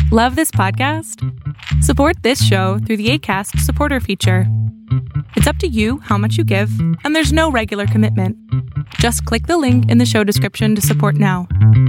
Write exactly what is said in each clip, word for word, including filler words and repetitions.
Love this podcast? Support this show through the Acast supporter feature. It's up to you how much you give, and there's no regular commitment. Just click the link in the show description to support now.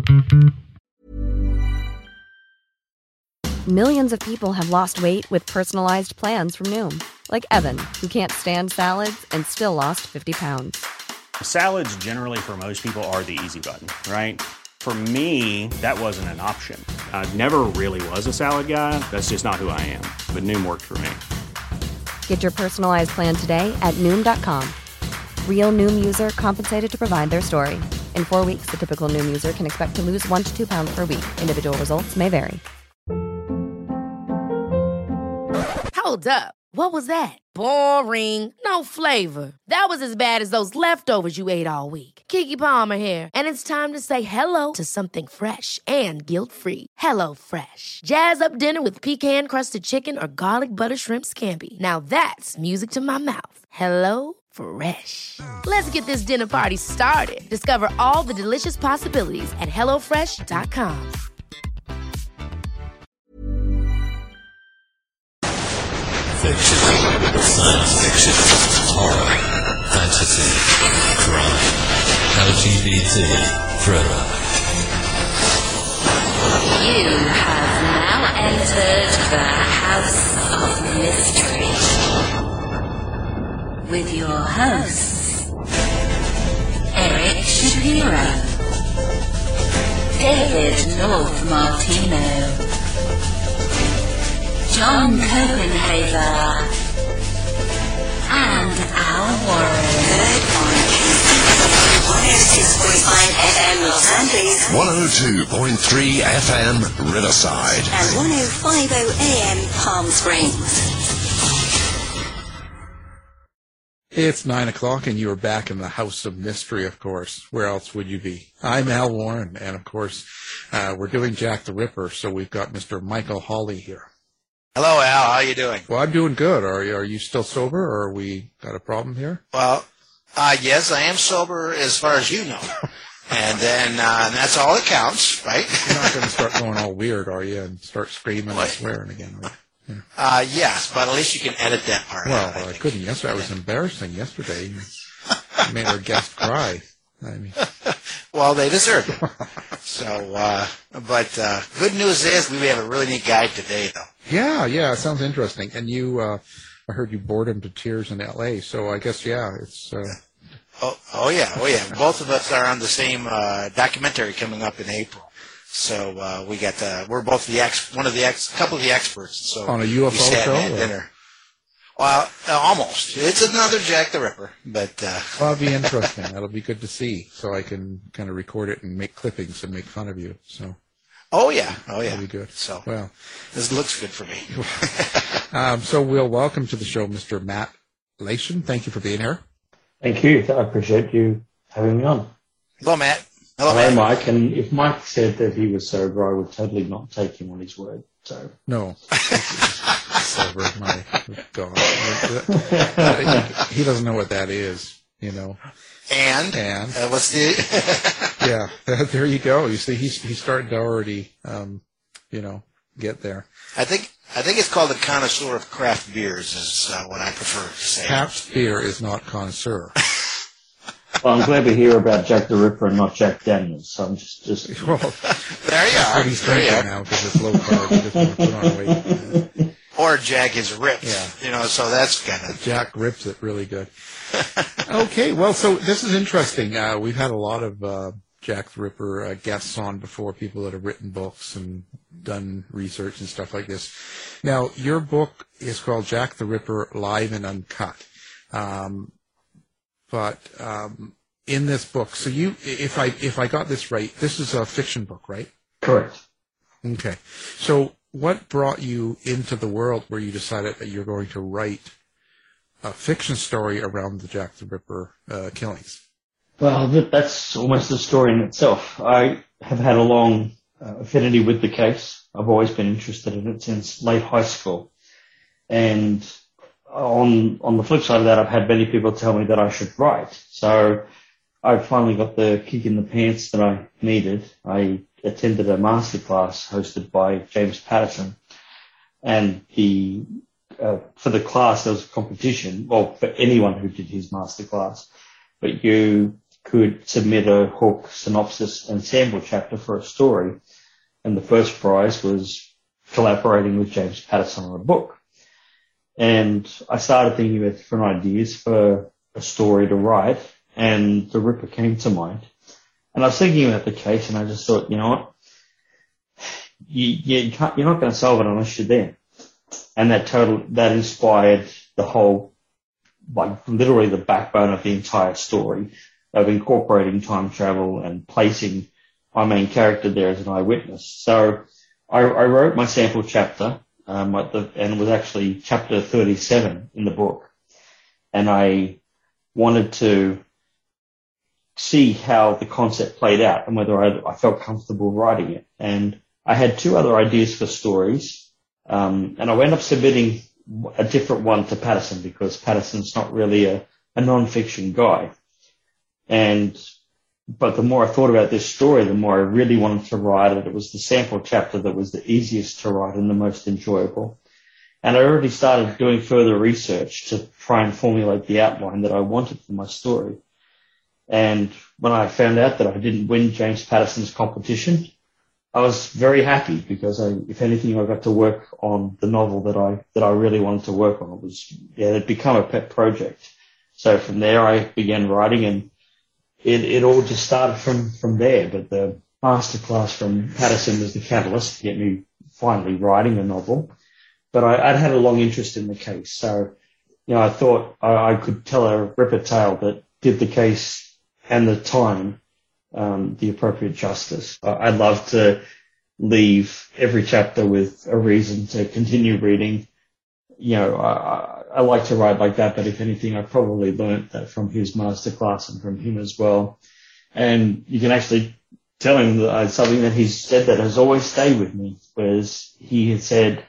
Millions of people have lost weight with personalized plans from Noom. Like Evan, who can't stand salads and still lost fifty pounds. Salads generally for most people are the easy button, right? For me, that wasn't an option. I never really was a salad guy. That's just not who I am. But Noom worked for me. Get your personalized plan today at Noom dot com. Real Noom user compensated to provide their story. In four weeks, the typical Noom user can expect to lose one to two pounds per week. Individual results may vary. Hold up. What was that? Boring. No flavor. That was as bad as those leftovers you ate all week. Keke Palmer here, and it's time to say hello to something fresh and guilt-free. Hello Fresh. Jazz up dinner with pecan-crusted chicken or garlic butter shrimp scampi. Now that's music to my mouth. Hello Fresh. Let's get this dinner party started. Discover all the delicious possibilities at hello fresh dot com. Fiction, science fiction, horror, fantasy, crime, L G B T, thriller. You have now entered the House of Mystery with your hosts, Eric Shapiro, David North Martino, John Copenhaver, and Al Warren. Heard on one oh six point five F M Los Angeles, one oh two point three F M Riverside, and one oh five point oh A M Palm Springs. It's nine o'clock and you are back in the House of Mystery, of course. Where else would you be? I'm Al Warren, and of course, uh, we're doing Jack the Ripper, so we've got Mister Michael Hawley here. Hello, Al. How are you doing? Well, I'm doing good. Are you, are you still sober, or are we got a problem here? Well, uh, yes, I am sober as far as you know. And then uh, and that's all that counts, right? You're not going to start going all weird, are you, and start screaming what? and swearing again, right? Yeah. Uh, yes, but at least you can edit that part well, out. Well, I, I couldn't yesterday. It was embarrassing yesterday. You made our guest cry. I mean, well, they deserve it. So, uh, but uh, good news is we have a really neat guide today, though. Yeah, yeah, it sounds interesting. And you, uh, I heard you bored him to tears in L A, so I guess, yeah, it's... Uh... Oh, oh, yeah, oh, yeah. Both of us are on the same uh, documentary coming up in April. So uh, we got, uh, we're both the ex, one of the ex, couple of the experts. So on a U F O we sat show? at dinner. Well, uh, almost. It's another Jack the Ripper, but... Uh... Well, that'll be interesting. That'll be good to see, so I can kind of record it and make clippings and make fun of you, so... Oh, yeah. Oh, yeah. That'll be good. So, well, this looks good for me. um, so we'll welcome to the show Mister Matt Lation. Thank you for being here. Thank you. I appreciate you having me on. Hello, Matt. Hello, Hello, Matt. Mike. And if Mike said that he was sober, I would totally not take him on his word. So no. Sober, my God. He doesn't know what that is, you know. And? And? Uh, what's the... Yeah, there you go. You see, he's, he's starting to already, um, you know, get there. I think I think it's called a connoisseur of craft beers is uh, what I prefer to say. Craft beer is not connoisseur. Well, I'm glad to hear about Jack the Ripper and not Jack Daniels. So I'm just... just... Well, there you are. What he's drinking now because it's low carb. He just want to put on weight. Or Jack is ripped. Yeah. You know, so that's kind of... Jack rips it really good. Okay, well, so this is interesting. Uh, we've had a lot of uh, Jack the Ripper uh, guests on before, people that have written books and done research and stuff like this. Now, your book is called Jack the Ripper Live and Uncut. Um, but um, in this book, so you, if I if I got this right, this is a fiction book, right? Correct. Okay. So what brought you into the world where you decided that you're going to write a fiction story around the Jack the Ripper uh, killings? Well, that's almost a story in itself. I have had a long uh, affinity with the case. I've always been interested in it since late high school. And on on the flip side of that, I've had many people tell me that I should write. So I finally got the kick in the pants that I needed. I attended a masterclass hosted by James Patterson, and the uh, for the class there was a competition, well, for anyone who did his masterclass, but you could submit a hook, synopsis, and sample chapter for a story, and the first prize was collaborating with James Patterson on a book. And I started thinking about different ideas for a story to write, and The Ripper came to mind. And I was thinking about the case, and I just thought, you know what, you, you can't, you're not going to solve it unless you're there. And that total, that inspired the whole, like literally the backbone of the entire story of incorporating time travel and placing my main character there as an eyewitness. So I, I wrote my sample chapter, um, at the, and it was actually chapter thirty-seven in the book. And I wanted to see how the concept played out and whether I, I felt comfortable writing it. And I had two other ideas for stories, um, and I wound up submitting a different one to Patterson because Patterson's not really a, a non-fiction guy. And, but the more I thought about this story, the more I really wanted to write it. It was the sample chapter that was the easiest to write and the most enjoyable. And I already started doing further research to try and formulate the outline that I wanted for my story. And when I found out that I didn't win James Patterson's competition, I was very happy because I, if anything, I got to work on the novel that I, that I really wanted to work on. It was, yeah, it had become a pet project. So from there I began writing, and it, it all just started from, from there. But the masterclass from Patterson was the catalyst to get me finally writing a novel. But I, I'd had a long interest in the case. So, you know, I thought I, I could tell a Ripper tale that did the case and the time um, the appropriate justice. I'd love to leave every chapter with a reason to continue reading. You know, I, I like to write like that, but if anything, I probably learnt that from his masterclass and from him as well. And you can actually tell him that uh, something that he's said that has always stayed with me, whereas he had said,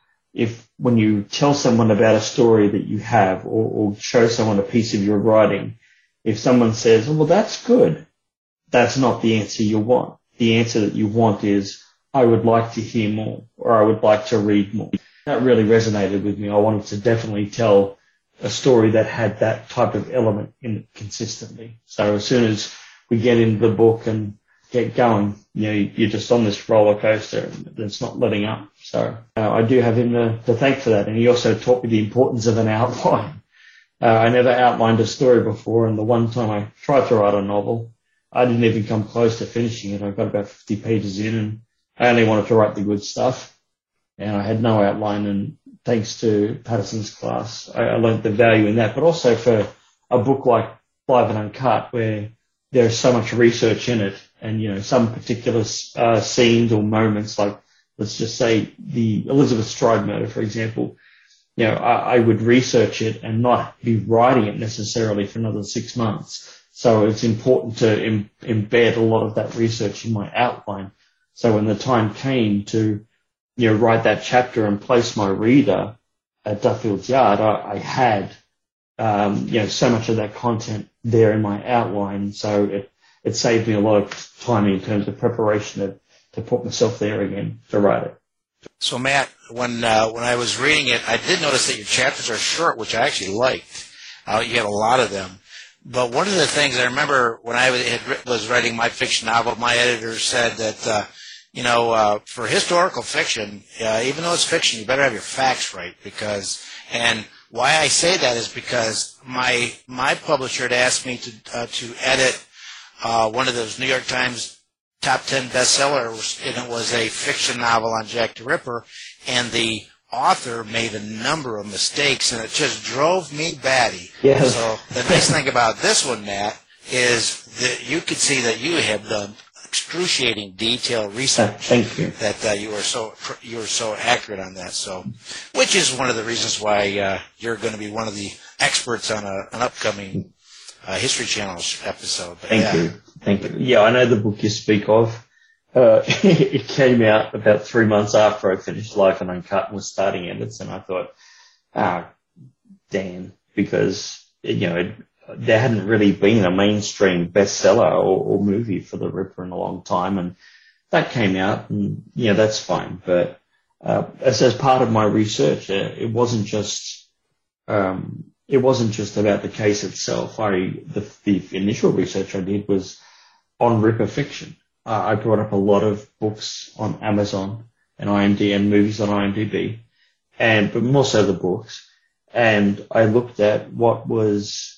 if when you tell someone about a story that you have or, or show someone a piece of your writing, if someone says, oh, well, that's good, that's not the answer you want. The answer that you want is, I would like to hear more, or I would like to read more. That really resonated with me. I wanted to definitely tell a story that had that type of element in it consistently. So as soon as we get into the book and get going, you know, you're just on this roller coaster that's not letting up. So uh, I do have him to, to thank for that. And he also taught me the importance of an outline. Uh, I never outlined a story before, and the one time I tried to write a novel, I didn't even come close to finishing it. I got about fifty pages in, and I only wanted to write the good stuff, and I had no outline. And thanks to Patterson's class, I, I learned the value in that. But also for a book like Live and Uncut, where there's so much research in it, and, you know, some particular uh, scenes or moments, like let's just say the Elizabeth Stride murder, for example, you know, I, I would research it and not be writing it necessarily for another six months. So it's important to em- embed a lot of that research in my outline. So when the time came to, you know, write that chapter and place my reader at Duffield's Yard, I, I had, um, you know, so much of that content there in my outline. So it, it saved me a lot of time in terms of preparation to, to put myself there again to write it. So, Matt, when uh, when I was reading it, I did notice that your chapters are short, which I actually liked. Uh, you have a lot of them. But one of the things I remember when I had, was writing my fiction novel, my editor said that, uh, you know, uh, for historical fiction, uh, even though it's fiction, you better have your facts right. Because, and why I say that is because my my publisher had asked me to uh, to edit uh, one of those New York Times top ten bestsellers, and it was a fiction novel on Jack the Ripper, and the author made a number of mistakes, and it just drove me batty. Yes. So the nice thing about this one, Matt, is that you could see that you have done excruciating detailed research. Uh, thank you. That uh, you were so you were so accurate on that. So, which is one of the reasons why uh, you're going to be one of the experts on a, an upcoming uh, History Channel episode. But, Thank yeah. you. Thank you. Yeah, I know the book you speak of. Uh, it came out about three months after I finished Life and Uncut and was starting edits, and I thought, ah, damn, because, you know, it, there hadn't really been a mainstream bestseller or, or movie for The Ripper in a long time, and that came out, and yeah, that's fine. But uh, as as part of my research, uh, it wasn't just um, it wasn't just about the case itself. I the, the initial research I did was on Ripper fiction. Uh, I brought up a lot of books on Amazon and I M D B and movies on I M D B, and but more so the books. And I looked at what was,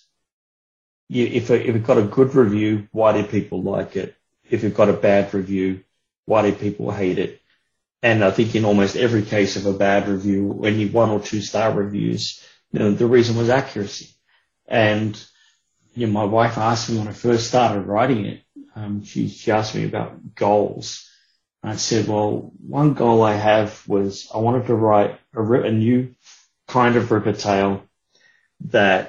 if it, if it got a good review, why did people like it? If it got a bad review, why did people hate it? And I think in almost every case of a bad review, any one or two star reviews, you know, the reason was accuracy. And you know, my wife asked me when I first started writing it, um, she, she asked me about goals. And I said, well, one goal I have was I wanted to write a, a new kind of Ripper tale that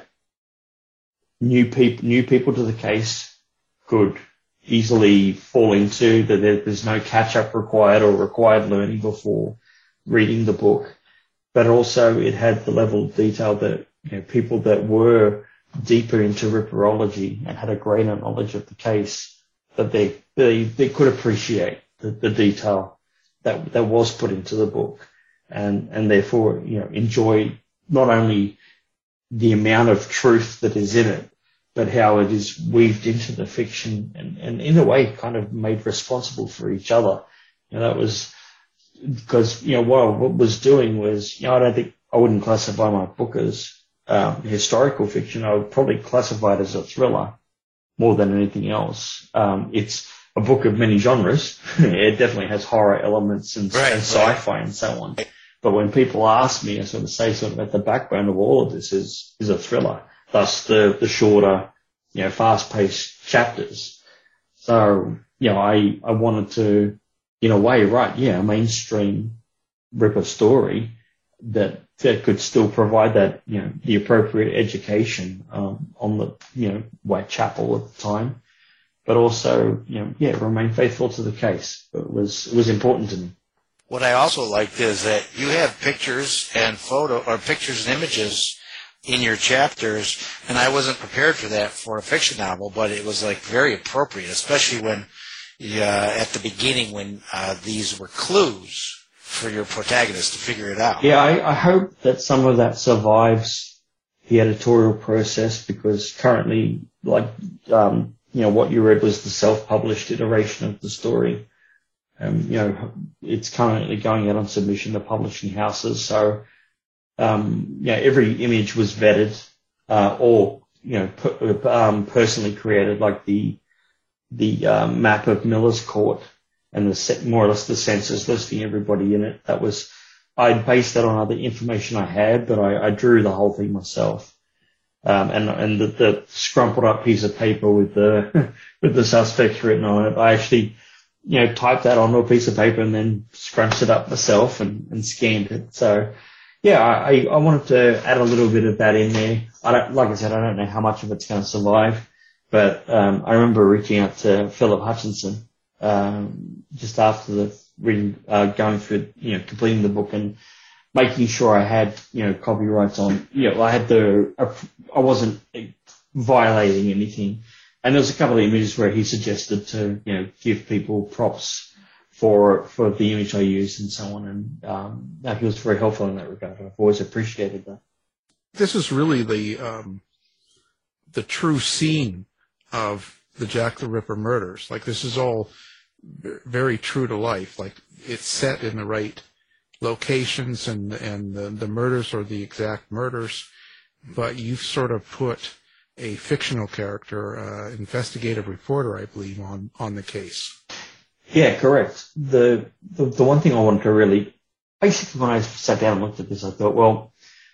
new people, new people to the case could easily fall into, that there, there's no catch-up required or required learning before reading the book. But also it had the level of detail that, you know, people that were deeper into Ripperology and had a greater knowledge of the case, that they they, they could appreciate the, the detail that that was put into the book, and and therefore, you know, enjoy not only the amount of truth that is in it, but how it is weaved into the fiction and, and in a way kind of made responsible for each other. You know, that was because, you know, what I was doing was, you know, I don't think I wouldn't classify my book as um, historical fiction. I would probably classify it as a thriller more than anything else. Um, it's a book of many genres. It definitely has horror elements and, right, and sci-fi right. and so on. But when people ask me, I sort of say sort of at the backbone of all of this is, is a thriller. Thus the, the shorter, you know, fast-paced chapters. So, you know, I, I wanted to, in a way, write, yeah, a mainstream Ripper story that, that could still provide that, you know, the appropriate education, um, on the, you know, Whitechapel at the time, but also, you know, yeah, remain faithful to the case. It was, it was important to me. What I also liked is that you have pictures and photo, or pictures and images in your chapters, and I wasn't prepared for that for a fiction novel, but it was like very appropriate, especially when, uh, at the beginning when uh, these were clues for your protagonist to figure it out. Yeah, I, I hope that some of that survives the editorial process, because currently, like, um, you know, what you read was the self-published iteration of the story. Um, you know, it's currently going out on submission to publishing houses, so um, yeah, every image was vetted, uh, or, you know, per, um, personally created, like the, the, um, map of Miller's Court and the set, more or less the census listing everybody in it. That was, I based that on other information I had, but I, I drew the whole thing myself. Um, and, and the, the scrumpled up piece of paper with the, with the suspects written on it, I actually, you know, typed that onto a piece of paper and then scrunched it up myself and, and scanned it. So, yeah, I, I wanted to add a little bit of that in there. I don't, like I said, I don't know how much of it's going to survive, but um, I remember reaching out to Philip Hutchinson um, just after the reading, uh, going through, you know, completing the book and making sure I had, you know, copyrights on. You know, I had the, I wasn't violating anything. And there was a couple of images where he suggested to, you know, give people props for for the image I used and so on. And um, he was very helpful in that regard. I've always appreciated that. This is really the um, the true scene of the Jack the Ripper murders. Like, this is all very true to life. Like, it's set in the right locations, and and the, the murders are the exact murders, but you've sort of put a fictional character, uh, investigative reporter, I believe, on, on the case. Yeah, correct. The, the the one thing I wanted to really, basically when I sat down and looked at this, I thought, well,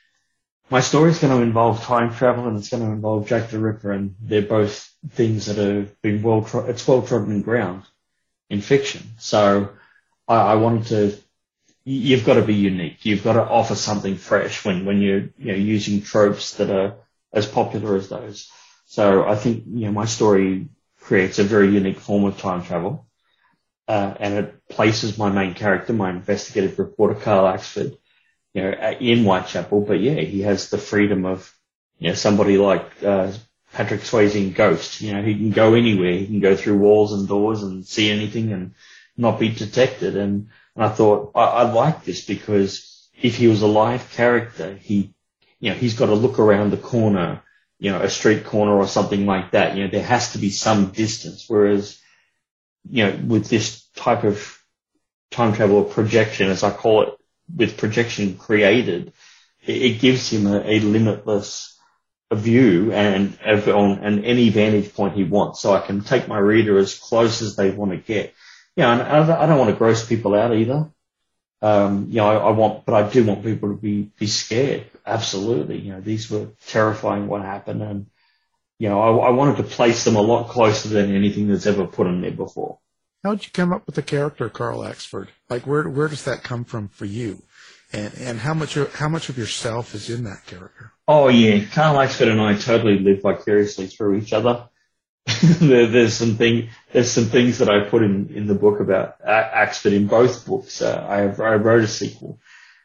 my story is going to involve time travel and it's going to involve Jack the Ripper, and they're both things that have been well, tro- it's well trodden ground in fiction. So I, I wanted to, you've got to be unique. You've got to offer something fresh when, when you're, you know, using tropes that are as popular as those. So I think, you know, my story creates a very unique form of time travel, uh, and it places my main character, my investigative reporter, Carl Axford, you know, in Whitechapel. But yeah, he has the freedom of, you know, somebody like uh, Patrick Swayze in Ghost. You know, he can go anywhere. He can go through walls and doors and see anything, and not be detected. And, and I thought, I, I like this because if he was a live character, he, you know, he's got to look around the corner, you know, a street corner or something like that. You know, there has to be some distance. Whereas, you know, with this type of time travel or projection, as I call it, with projection created, it, it gives him a, a limitless view and on and any vantage point he wants. So I can take my reader as close as they want to get. You know, and I don't want to gross people out either. Um, you know, I, I want, but I do want people to be, be scared. Absolutely. You know, these were terrifying what happened. And, you know, I, I wanted to place them a lot closer than anything that's ever put in there before. How did you come up with the character Carl Axford? Like, where where does that come from for you? And and how much of, how much of yourself is in that character? Oh yeah, Carl Axford and I totally live vicariously through each other. there, there's some thing, there's some things that I put in, in the book about Axford in both books. Uh, I, have, I wrote a sequel,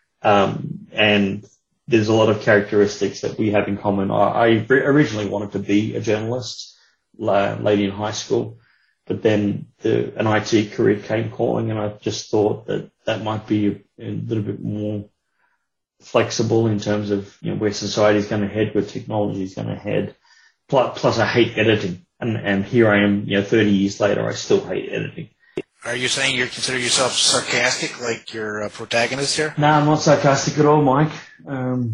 um, and there's a lot of characteristics that we have in common. I, I originally wanted to be a journalist, uh, late in high school, but then the, an I T career came calling, and I just thought that that might be a, a little bit more flexible in terms of, you know, where society is going to head, where technology is going to head. Plus, plus I hate editing. And, and here I am, you know, thirty years later, I still hate editing. Are you saying you consider yourself sarcastic, like your uh, protagonist here? No, I'm not sarcastic at all, Mike. Um,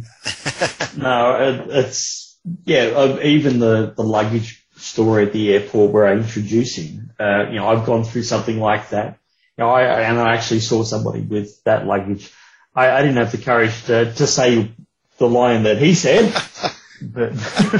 no, it, it's, yeah, uh, even the, the luggage story at the airport where I introduce him, uh, you know, I've gone through something like that. You know, I, I and I actually saw somebody with that luggage. I, I didn't have the courage to, to say the line that he said, but,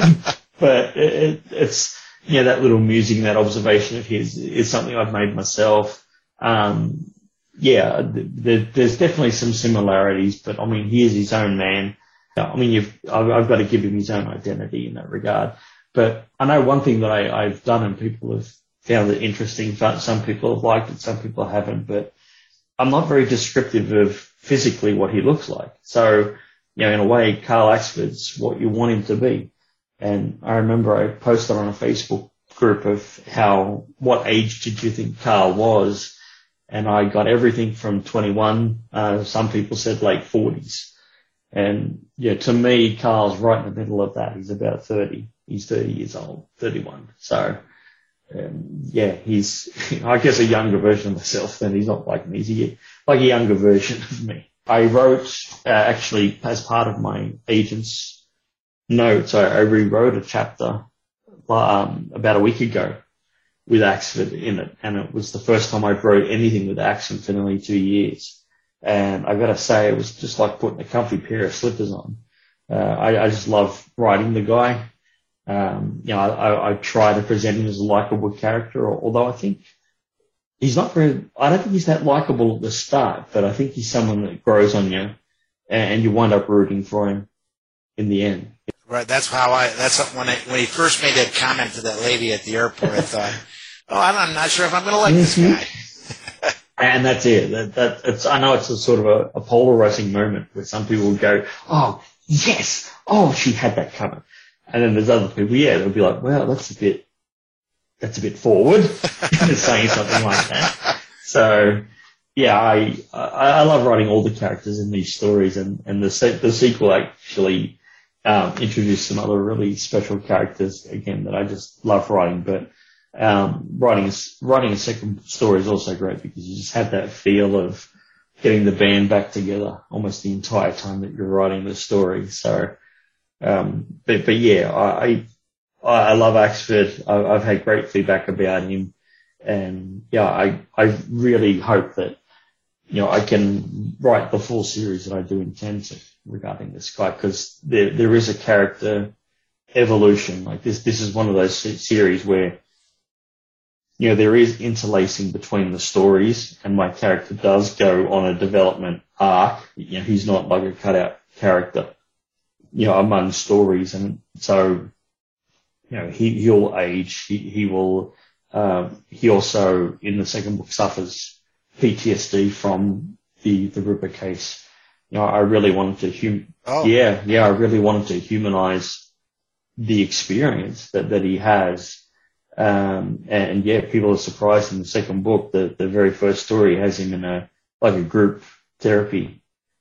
but it, it, it's, yeah, that little musing, that observation of his is something I've made myself. Um, yeah, th- there's definitely some similarities, but I mean, he is his own man. I mean, you've, I've, I've got to give him his own identity in that regard. But I know one thing that I, I've done and people have found it interesting. Some people have liked it, some people haven't, but I'm not very descriptive of physically what he looks like. So, you know, in a way, Carl Axford's what you want him to be. And I remember I posted on a Facebook group of how, what age did you think Carl was? And I got everything from twenty-one. Uh, some people said late forties. And yeah, to me, Carl's right in the middle of that. He's about thirty. He's thirty years old, thirty-one. So, um, yeah, he's, I guess, a younger version of myself. Then he's not like me. He's a, like a younger version of me. I wrote, uh, actually, as part of my agent's notes, I, I rewrote a chapter um, about a week ago with Axford in it, and it was the first time I wrote anything with Axford for nearly two years. And I got to say, it was just like putting a comfy pair of slippers on. Uh, I, I just love writing the guy. Um, you know, I, I try to present him as a likable character, although I think he's not very, I don't think he's that likable at the start, but I think he's someone that grows on you, and you wind up rooting for him in the end. Right, that's how I, that's when I, when he first made that comment to that lady at the airport, I thought, oh, I'm not sure if I'm going to like this guy. And that's it. That, that, it's, I know it's a sort of a, a polarizing moment where some people will go, oh, yes, oh, she had that coming. And then there's other people, yeah, they'll be like, well, that's a bit, that's a bit forward, saying something like that. So, yeah, I, I, I love writing all the characters in these stories, and, and the, the sequel actually, um, introduced some other really special characters, again, that I just love writing. But, um, writing, a, writing a second story is also great because you just have that feel of getting the band back together almost the entire time that you're writing the story. So, um, but, but yeah, I, I, I love Axford. I, I've had great feedback about him, and yeah, I, I really hope that, you know, I can write the full series that I do intend to regarding this guy, because there, there is a character evolution. Like this, this is one of those series where, you know, there is interlacing between the stories, and my character does go on a development arc. You know, he's not like a cutout character, you know, among stories. And so, you know, he, he'll age, he, he will, um, he also in the second book suffers P T S D from the, the Ripper case. You know, I really wanted to, hum- oh. yeah, yeah, I really wanted to humanize the experience that, that he has. Um, and, and yeah, people are surprised in the second book that the very first story has him in a, like a group therapy,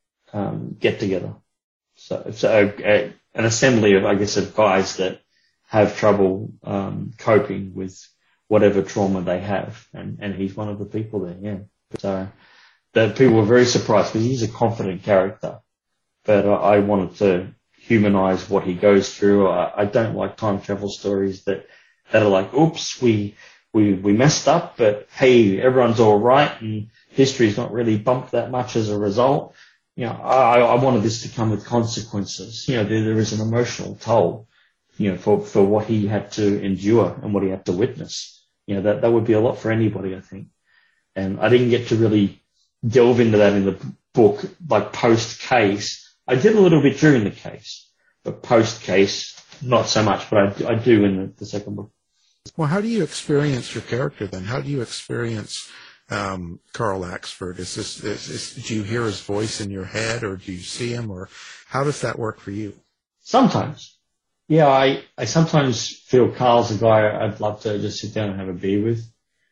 um, get together. So, so a, an assembly of, I guess, of guys that have trouble, um, coping with whatever trauma they have. And, and he's one of the people there, yeah. So that people were very surprised because he's a confident character, but I, I wanted to humanize what he goes through. I, I don't like time travel stories that, that are like, oops, we, we, we messed up, but hey, everyone's all right and history's not really bumped that much as a result. You know, I, I wanted this to come with consequences. You know, there, there is an emotional toll, you know, for, for what he had to endure and what he had to witness. You know, that, that would be a lot for anybody, I think. And I didn't get to really delve into that in the book, like post-case. I did a little bit during the case, but post-case, not so much, but I, I do in the, the second book. Well, how do you experience your character then? How do you experience um, Carl Axford? Is this, is, is, do you hear his voice in your head, or do you see him, or how does that work for you? Sometimes. Yeah, I, I sometimes feel Carl's a guy I'd love to just sit down and have a beer with.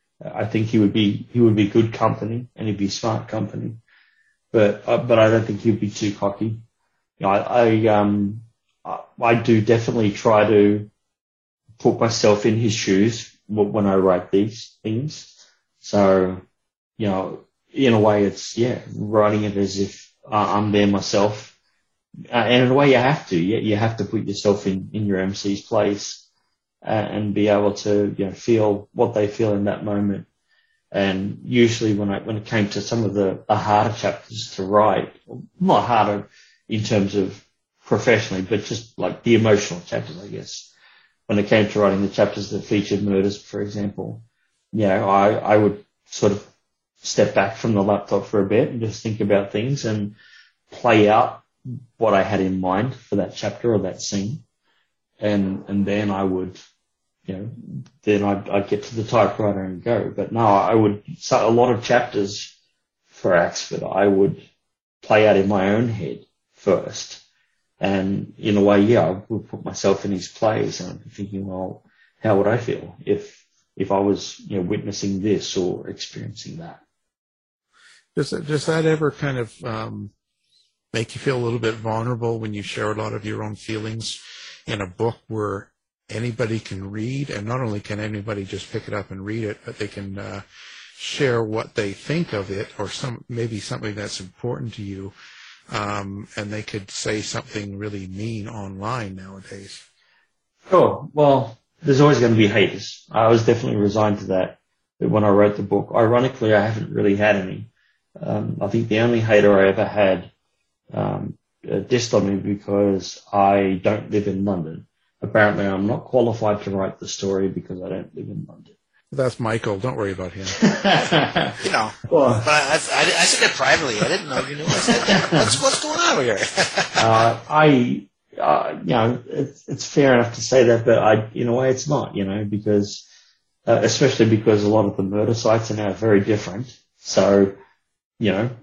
I think he would be, he would be good company and he'd be smart company, but, uh, but I don't think he'd be too cocky. You know, I, I, um, I, I do definitely try to put myself in his shoes when I write these things. So, you know, in a way it's, yeah, writing it as if uh, I'm there myself. Uh, and in a way you have to, you, you have to put yourself in, in your M C's place uh, and be able to, you know, feel what they feel in that moment. And usually when I, when it came to some of the, the harder chapters to write, not harder in terms of professionally, but just like the emotional chapters, I guess. When it came to writing the chapters that featured murders, for example, you know, I, I would sort of step back from the laptop for a bit and just think about things and play out what I had in mind for that chapter or that scene. And, and then I would, you know, then I'd, I'd get to the typewriter and go. But no, I would, so a lot of chapters for Axford, I would play out in my own head first. And in a way, yeah, I would put myself in his place and I'd be thinking, well, how would I feel if, if I was, you know, witnessing this or experiencing that? Does that, does that ever kind of, um, make you feel a little bit vulnerable when you share a lot of your own feelings in a book where anybody can read, and not only can anybody just pick it up and read it, but they can, uh, share what they think of it or some, maybe something that's important to you. Um, and they could say something really mean online nowadays. Sure. Well, there's always going to be haters. I was definitely resigned to that when I wrote the book. Ironically, I haven't really had any. Um, I think the only hater I ever had um, dissed on me because I don't live in London. Apparently, I'm not qualified to write the story because I don't live in London. That's Michael. Don't worry about him. You know, well, but I, I, I said that privately. I didn't know you knew I said that. What's, what's going on over here? uh, I, uh, you know, it's, it's fair enough to say that, but I, in a way, it's not. You know, because uh, especially because a lot of the murder sites are now very different. So, you know,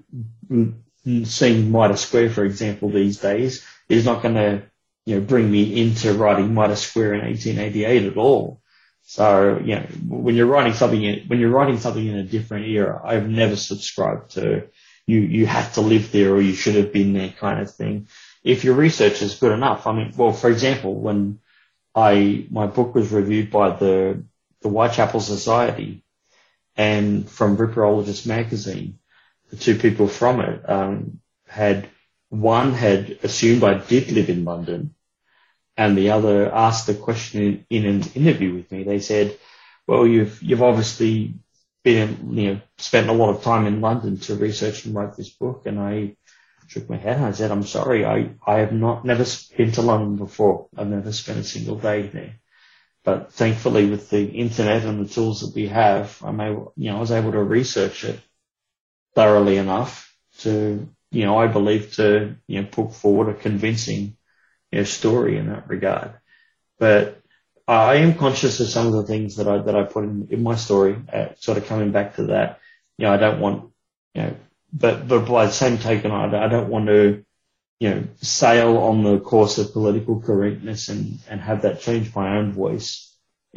m- seeing Mitre Square, for example, these days is not going to, you know, bring me into writing Mitre Square in eighteen eighty-eight at all. So, you know, when you're writing something in, when you're writing something in a different era, I've never subscribed to you, you have to live there or you should have been there kind of thing. If your research is good enough, I mean, well, for example, when I, my book was reviewed by the, the Whitechapel Society and from Ripperologist magazine, the two people from it, um, had, one had assumed I did live in London, and the other asked the question in, in an interview with me. They said, well, you've, you've obviously been, you know, spent a lot of time in London to research and write this book. And I shook my head and I said, I'm sorry, I, I have not, never been to London before. I've never spent a single day there. But thankfully with the internet and the tools that we have, I'm able, you know, I was able to research it thoroughly enough to, you know, I believe to, you know, put forward a convincing, you know, story in that regard. But uh, I am conscious of some of the things that I that I put in, in my story. Uh, sort of coming back to that, you know, I don't want, you know, but but by the same token, I, I don't want to, you know, sail on the course of political correctness and and have that change my own voice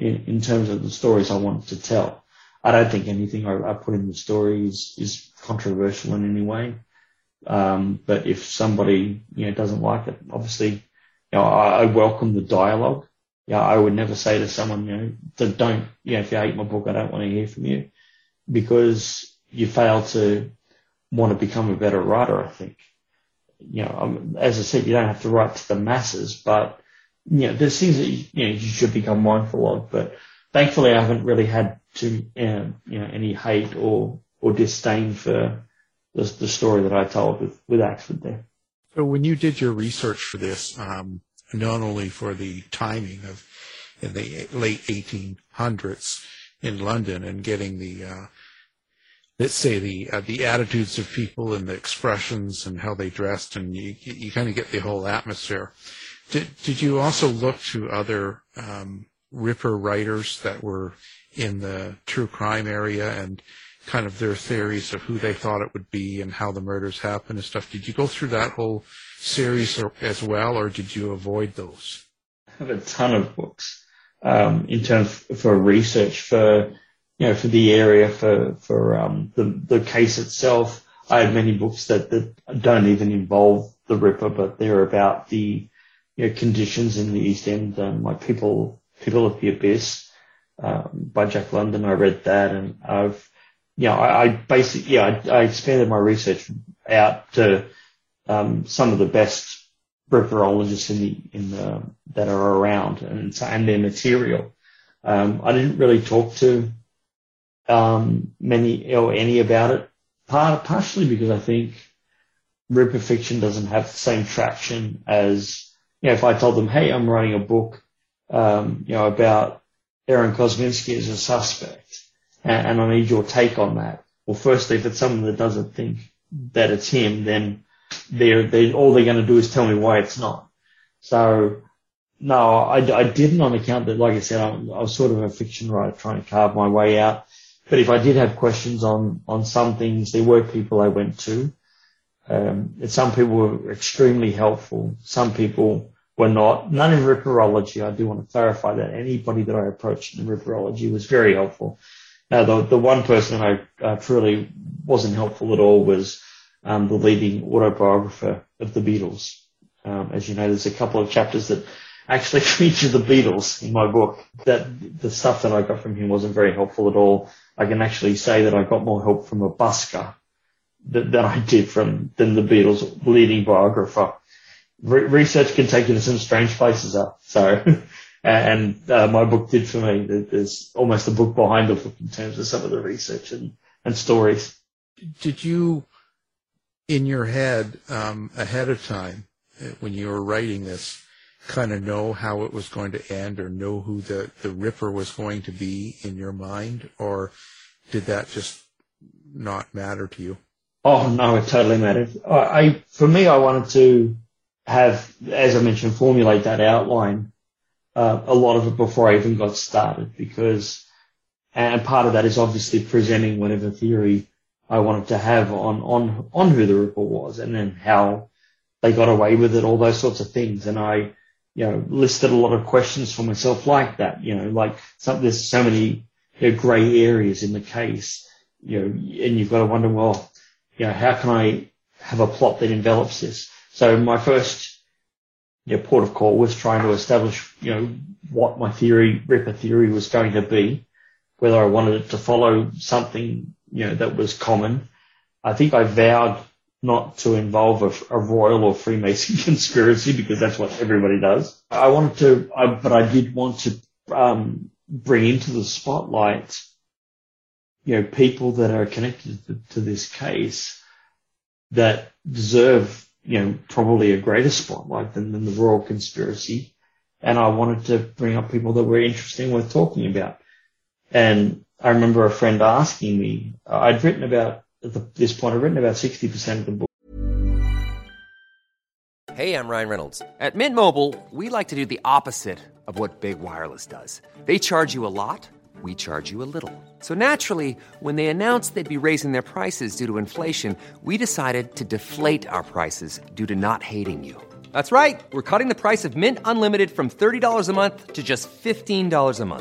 in, in terms of the stories I wanted to tell. I don't think anything I, I put in the story is, is controversial in any way. Um, but if somebody, you know, doesn't like it, obviously, you know, I, I welcome the dialogue. Yeah, you know, I would never say to someone, you know, that don't, you know, if you hate my book, I don't want to hear from you, because you fail to want to become a better writer, I think. You know, um, as I said, you don't have to write to the masses, but, you know, there's things that, you, you know, you should become mindful of. But thankfully, I haven't really had to, uh, you know, any hate or, or disdain for the, the story that I told with, with Axford there. So when you did your research for this, um, not only for the timing of in the late eighteen hundreds in London and getting the, uh, let's say the uh, the attitudes of people and the expressions and how they dressed, and you you kind of get the whole atmosphere. Did did you also look to other um, Ripper writers that were in the true crime area and kind of their theories of who they thought it would be and how the murders happened and stuff? Did you go through that whole series as well, or did you avoid those? I have a ton of books um, in terms for research for, you know, for the area, for, for um, the, the case itself. I have many books that, that don't even involve the Ripper, but they're about the, you know, conditions in the East End, um, like People, People of the Abyss, um, by Jack London. I read that, and I've, you know, I, I basically, yeah, I, I expanded my research out to, um, some of the best Ripperologists in the, in the, that are around, and, and their material. Um, I didn't really talk to, um, many or any about it, part, partially because I think Ripper fiction doesn't have the same traction as, you know, if I told them, hey, I'm writing a book, um, you know, about Aaron Kosminski as a suspect, and, and I need your take on that. Well, firstly, if it's someone that doesn't think that it's him, then they're, they all they're going to do is tell me why it's not. So, no, I, I didn't, on account that, like I said, I, I was sort of a fiction writer trying to carve my way out. But if I did have questions on, on some things, there were people I went to. Um, and some people were extremely helpful. Some people were not. None in Ripperology. I do want to clarify that. Anybody that I approached in Ripperology was very helpful. Now, the, the one person I uh, truly wasn't helpful at all was um, the leading autobiographer of the Beatles. Um, as you know, there's a couple of chapters that actually feature the Beatles in my book. That the stuff that I got from him wasn't very helpful at all. I can actually say that I got more help from a busker than, than I did from than the Beatles' leading biographer. Re- research can take you to some strange places, up. So, and uh, my book did for me. There's almost a book behind the book in terms of some of the research and, and stories. Did you, in your head, um, ahead of time, when you were writing this, kind of know how it was going to end, or know who the, the Ripper was going to be in your mind, or did that just not matter to you? Oh, no, it totally mattered. I, I for me, I wanted to have, as I mentioned, formulate that outline, uh, a lot of it before I even got started, because, and part of that is obviously presenting whatever theory I wanted to have on, on, on who the Ripper was, and then how they got away with it, all those sorts of things. And I, you know, listed a lot of questions for myself like that, you know, like some, there's so many, you know, grey areas in the case, you know, and you've got to wonder, well, you know, how can I have a plot that envelops this? So my first, you know, port of call was trying to establish, you know, what my theory, Ripper theory was going to be, whether I wanted it to follow something, you know, that was common. I think I vowed not to involve a, a royal or Freemason conspiracy, because that's what everybody does. I wanted to, I, but I did want to um, bring into the spotlight, you know, people that are connected to, to this case that deserve, you know, probably a greater spotlight than, than the royal conspiracy. And I wanted to bring up people that were interesting, worth talking about. And I remember a friend asking me, I'd written about, at the, this point, I'd written about sixty percent of the book. Hey, I'm Ryan Reynolds. At Mint Mobile, we like to do the opposite of what Big Wireless does. They charge you a lot, we charge you a little. So naturally, when they announced they'd be raising their prices due to inflation, we decided to deflate our prices due to not hating you. That's right. We're cutting the price of Mint Unlimited from thirty dollars a month to just fifteen dollars a month.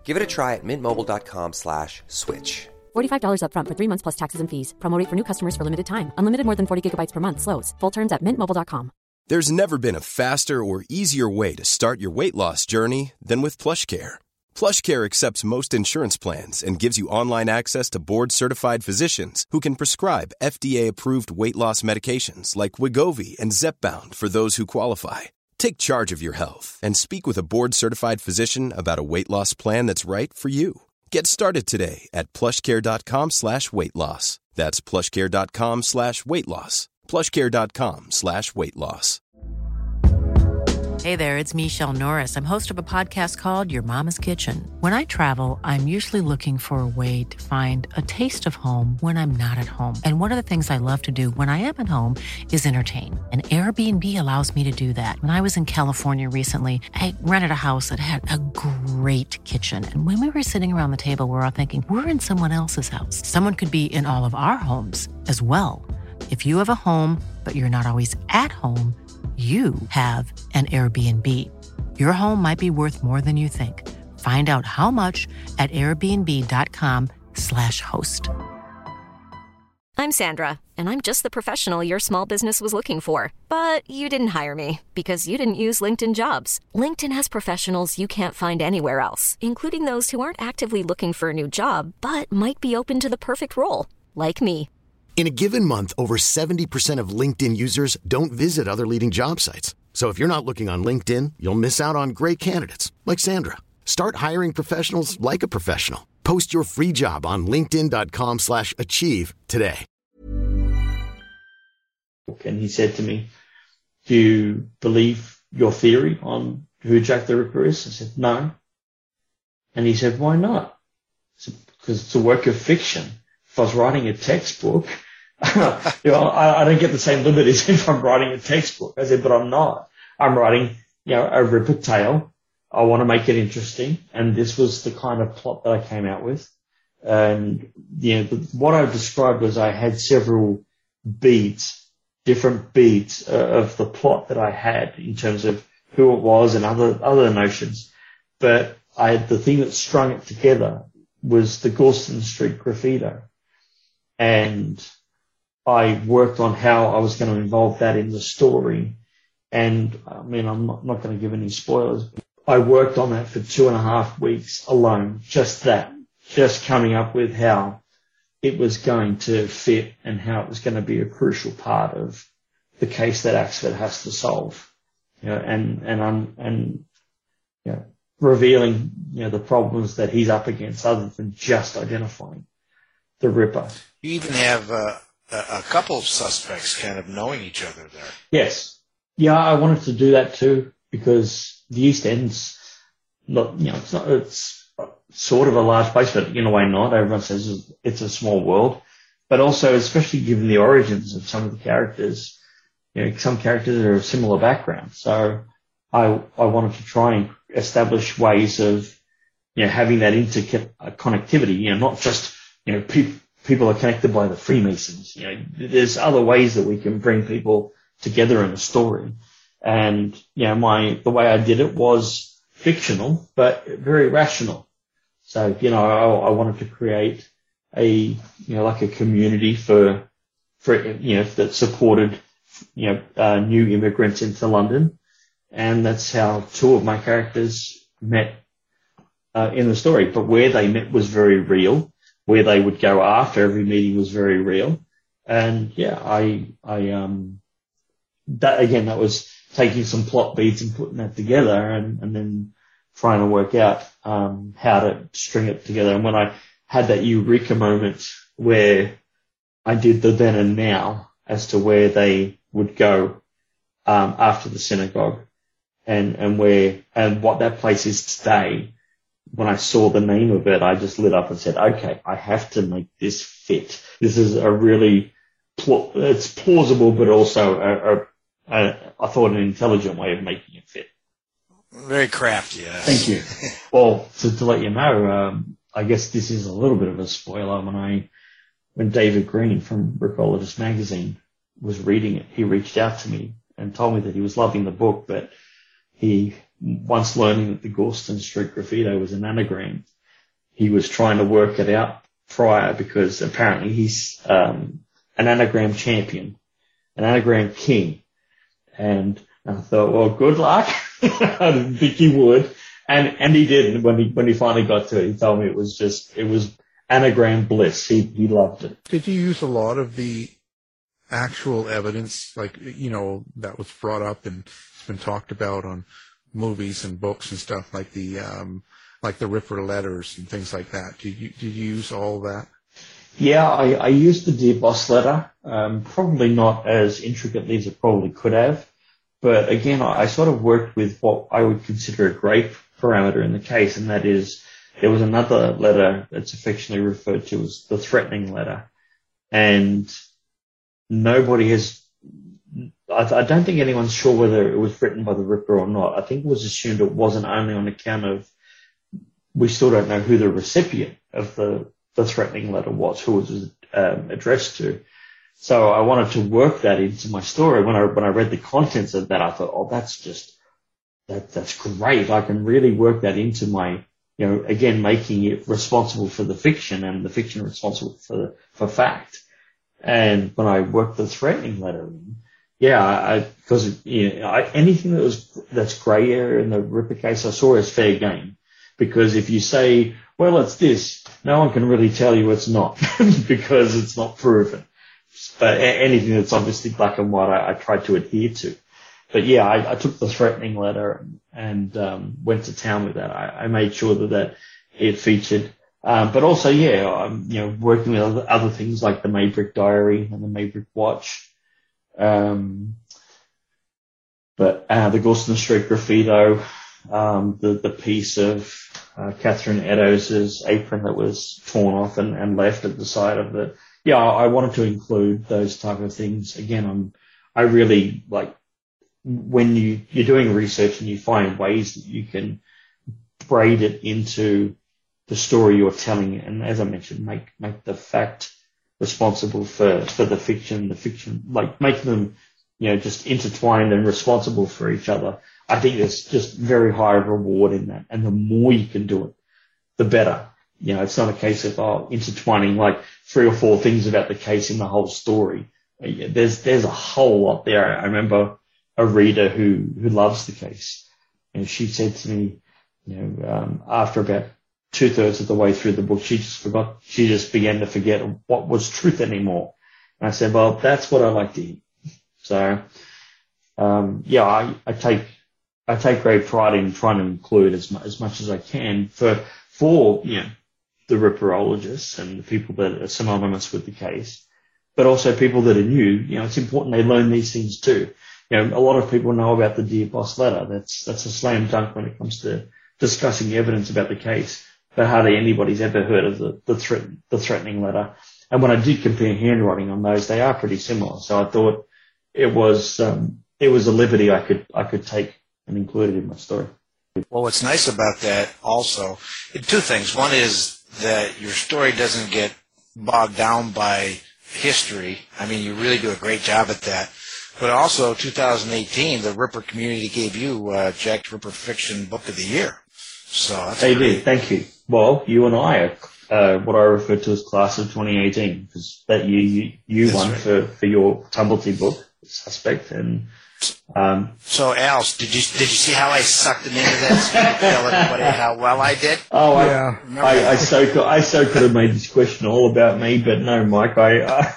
Give it a try at mintmobile.com slash switch. forty-five dollars up front for three months plus taxes and fees. Promo rate for new customers for limited time. Unlimited more than forty gigabytes per month. Slows full terms at mint mobile dot com. There's never been a faster or easier way to start your weight loss journey than with PlushCare. PlushCare accepts most insurance plans and gives you online access to board-certified physicians who can prescribe F D A-approved weight loss medications like Wegovy and Zepbound for those who qualify. Take charge of your health and speak with a board-certified physician about a weight loss plan that's right for you. Get started today at plushcare.com slash weight loss. That's plushcare.com slash weight loss. plushcare.com slash weight loss. Hey there, it's Michelle Norris. I'm host of a podcast called Your Mama's Kitchen. When I travel, I'm usually looking for a way to find a taste of home when I'm not at home. And one of the things I love to do when I am at home is entertain. And Airbnb allows me to do that. When I was in California recently, I rented a house that had a great kitchen. And when we were sitting around the table, we were all thinking, we're in someone else's house. Someone could be in all of our homes as well. If you have a home, but you're not always at home, you have an Airbnb. Your home might be worth more than you think. Find out how much at airbnb.com slash host. I'm Sandra, and I'm just the professional your small business was looking for. But you didn't hire me because you didn't use LinkedIn Jobs. LinkedIn has professionals you can't find anywhere else, including those who aren't actively looking for a new job, but might be open to the perfect role, like me. In a given month, over seventy percent of LinkedIn users don't visit other leading job sites. So if you're not looking on LinkedIn, you'll miss out on great candidates like Sandra. Start hiring professionals like a professional. Post your free job on linkedin.com slash achieve today. And he said to me, do you believe your theory on who Jack the Ripper is? I said, no. And he said, why not? I said, because it's a work of fiction. If I was writing a textbook, you know, I, I don't get the same liberties if I'm writing a textbook. I said, but I'm not. I'm writing, you know, a Ripper tale. I want to make it interesting. And this was the kind of plot that I came out with. And, you know, the, what I described was I had several beats, different beats uh, of the plot that I had in terms of who it was and other, other notions. But I, the thing that strung it together was the Goulston Street graffito. And I worked on how I was going to involve that in the story. And I mean, I'm not, not going to give any spoilers. I worked on that for two and a half weeks alone, just that, just coming up with how it was going to fit and how it was going to be a crucial part of the case that Axford has to solve. You know, and, and I'm, and, you know, revealing, you know, the problems that he's up against other than just identifying the Ripper. You even have uh, a, a couple of suspects kind of knowing each other there. Yes. Yeah, I wanted to do that too because the East End's not, you know, it's not, it's sort of a large place, but in a way not. Everyone says it's a small world. But also, especially given the origins of some of the characters, you know, some characters are of similar background. So I, I wanted to try and establish ways of, you know, having that interconnectivity, you know, not just, you know, people, people are connected by the Freemasons. You know, there's other ways that we can bring people together in a story. And, you know, my, the way I did it was fictional, but very rational. So, you know, I, I wanted to create a, you know, like a community for, for, you know, that supported, you know, uh, new immigrants into London. And that's how two of my characters met, uh, in the story. But where they met was very real. Where they would go after every meeting was very real. And yeah, I, I, um, that again, that was taking some plot beats and putting that together and, and then trying to work out, um, how to string it together. And when I had that eureka moment where I did the then and now as to where they would go, um, after the synagogue and, and where, and what that place is today. When I saw the name of it, I just lit up and said, okay, I have to make this fit. This is a really, pl- it's plausible, but also a, a, a, I thought an intelligent way of making it fit. Very crafty, yes. Thank you. Well, to, to let you know, um, I guess this is a little bit of a spoiler. When I, when David Green from Ripologist magazine was reading it, he reached out to me and told me that he was loving the book, but he, once learning that the Goulston Street graffito was an anagram, he was trying to work it out prior because apparently he's um, an anagram champion, an anagram king. And I thought, well, good luck. I didn't think he would. And and he did. When he when he finally got to it, he told me it was just, it was anagram bliss. He he loved it. Did you use a lot of the actual evidence, like, you know, that was brought up and it's been talked about on movies and books and stuff, like the um, like the Ripper letters and things like that? Did you did you use all that? Yeah, I, I used the Dear Boss letter, um, probably not as intricately as it probably could have. But again, I, I sort of worked with what I would consider a grey parameter in the case, and that is there was another letter that's affectionately referred to as the threatening letter. And nobody has, I, I don't think anyone's sure whether it was written by the Ripper or not. I think it was assumed it wasn't, only on account of, we still don't know who the recipient of the the threatening letter was, who it was um, addressed to. So I wanted to work that into my story. When I when I read the contents of that, I thought, oh, that's just that that's great. I can really work that into my, you know, again, making it responsible for the fiction and the fiction responsible for for fact. And when I worked the threatening letter in, yeah, I because you know, I, anything that was that's grey area in the Ripper case, I saw as fair game. Because if you say, well, it's this, no one can really tell you it's not because it's not proven. But anything that's obviously black and white, I, I tried to adhere to. But yeah, I, I took the threatening letter and um, went to town with that. I, I made sure that, that it featured. Um, but also, yeah, I'm you know working with other, other things like the Maybrick Diary and the Maybrick Watch. Um, but uh, the Goulston Street Graffito. Um, the, the piece of uh, Catherine Eddowes' apron that was torn off and, and left at the side of the, yeah, I, I wanted to include those type of things. Again, I'm, I really like when you, you're doing research and you find ways that you can braid it into the story you're telling. And as I mentioned, make, make the fact responsible for, for the fiction, the fiction, like making them, you know, just intertwined and responsible for each other. I think there's just very high reward in that. And the more you can do it, the better. You know, it's not a case of, oh, intertwining like three or four things about the case in the whole story. There's, there's a whole lot there. I remember a reader who, who loves the case. And she said to me, you know, um, after about two thirds of the way through the book, she just forgot, she just began to forget what was truth anymore. And I said, well, that's what I like to hear. So, um, yeah, I, I take, I take great pride in trying to include as much, as much as I can for, for, you know, the Ripperologists and the people that are synonymous with the case, but also people that are new. You know, it's important they learn these things too. You know, a lot of people know about the Dear Boss letter. That's, that's a slam dunk when it comes to discussing evidence about the case, but hardly anybody's ever heard of the, the threat, the threatening letter. And when I did compare handwriting on those, they are pretty similar. So I thought it was, um, it was a liberty I could, I could take and include it in my story. Well, what's nice about that also, two things. One is that your story doesn't get bogged down by history. I mean, you really do a great job at that. But also, two thousand eighteen, the Ripper community gave you uh, Jack Ripper Fiction Book of the Year. So that's they great. did. Thank you. Well, you and I are uh, what I refer to as class of twenty eighteen, because that year you, you won right. for, for your Tumblety book, Suspect, and um, so Al, did you did you see how I sucked him into that? So you could tell everybody how well I did. Oh, yeah. I, I, I so could, I so could have made this question all about me, but no, Mike. I I,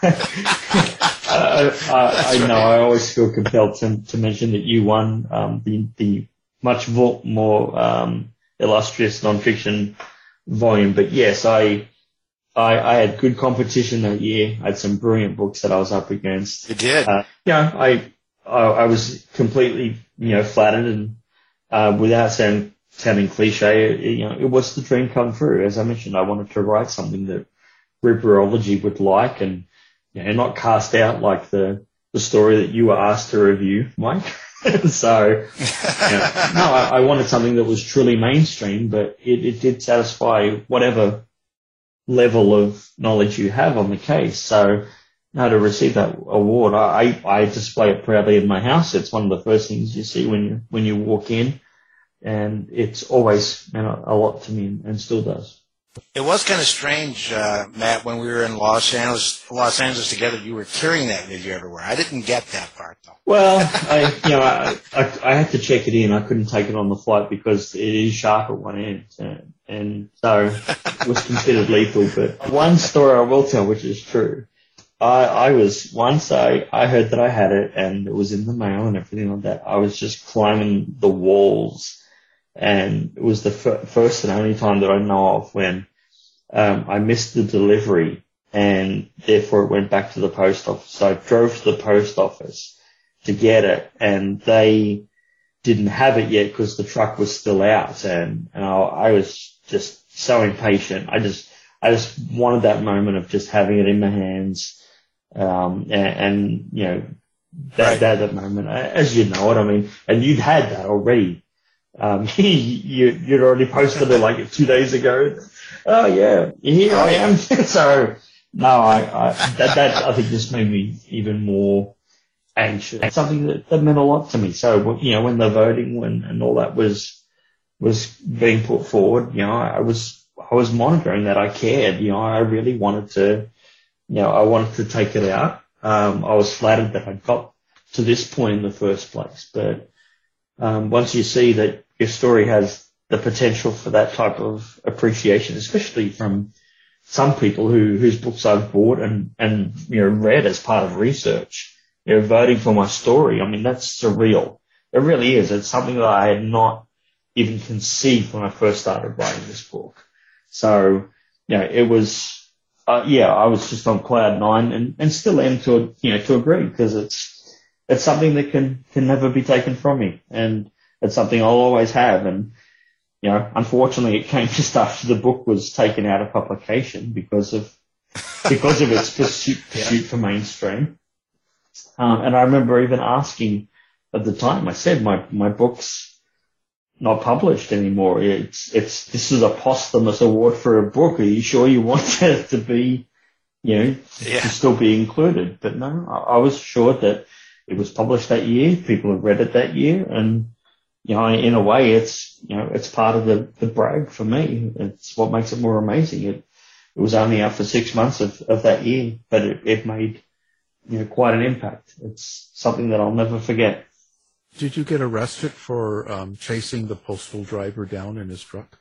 I, I, I know right. I always feel compelled to to mention that you won um, the the much more um, illustrious nonfiction volume. But yes, I. I, I had good competition that year. I had some brilliant books that I was up against. You did? Uh, yeah, I, I, I was completely, you know, flattered and, uh, without sound, sounding cliche, it, you know, it was the dream come true. As I mentioned, I wanted to write something that Ripperology would like and, you know, not cast out like the, the story that you were asked to review, Mike. so, you know, no, I, I wanted something that was truly mainstream, but it, it did satisfy whatever level of knowledge you have on the case. So, no, to receive that award, I, I display it proudly in my house. It's one of the first things you see when you, when you walk in, and it's always meant a lot to me and still does. It was kind of strange, uh, Matt, when we were in Los Angeles, Los Angeles together. You were carrying that with you everywhere. I didn't get that part though. Well, I, you know, I, I, I had to check it in. I couldn't take it on the flight because it is sharp at one end, and, and so it was considered lethal. But one story I will tell, which is true. I, I was once I, I heard that I had it, and it was in the mail and everything like that. I was just climbing the walls, and it was the f- first and only time that I know of when. Um, I missed the delivery, and therefore it went back to the post office. So I drove to the post office to get it, and they didn't have it yet because the truck was still out, and, and I, I was just so impatient. I just, I just wanted that moment of just having it in my hands, um, and, and you know, that, right. that, that moment, as you know it, I mean, and you'd had that already. Um, you, you'd already posted it like two days ago. Oh yeah, here I am. So no, I, I that, that I think just made me even more anxious. It's something that, that meant a lot to me. So you know, when the voting when and all that was was being put forward, you know, I was I was monitoring that. I cared. You know, I really wanted to, you know, I wanted to take it out. Um, I was flattered that I got to this point in the first place, but um, once you see that your story has the potential for that type of appreciation, especially from some people who, whose books I've bought and, and, you know, read as part of research, you know, voting for my story. I mean, that's surreal. It really is. It's something that I had not even conceived when I first started writing this book. So, you know, it was, uh, yeah, I was just on cloud nine and, and still am to, you know, to agree because it's, it's something that can, can never be taken from me. And it's something I'll always have. And, you know, unfortunately, it came just after the book was taken out of publication because of because of its pursuit, pursuit for mainstream. Um, and I remember even asking at the time, I said, my my book's not published anymore. It's it's this is a posthumous award for a book. Are you sure you want it to be, you know, yeah. to still be included? But no, I, I was assured that it was published that year. People have read it that year, and you know, in a way, it's, you know, it's part of the, the brag for me. It's what makes it more amazing. It, it was only out for six months of, of that year, but it, it made, you know, quite an impact. It's something that I'll never forget. Did you get arrested for um, chasing the postal driver down in his truck?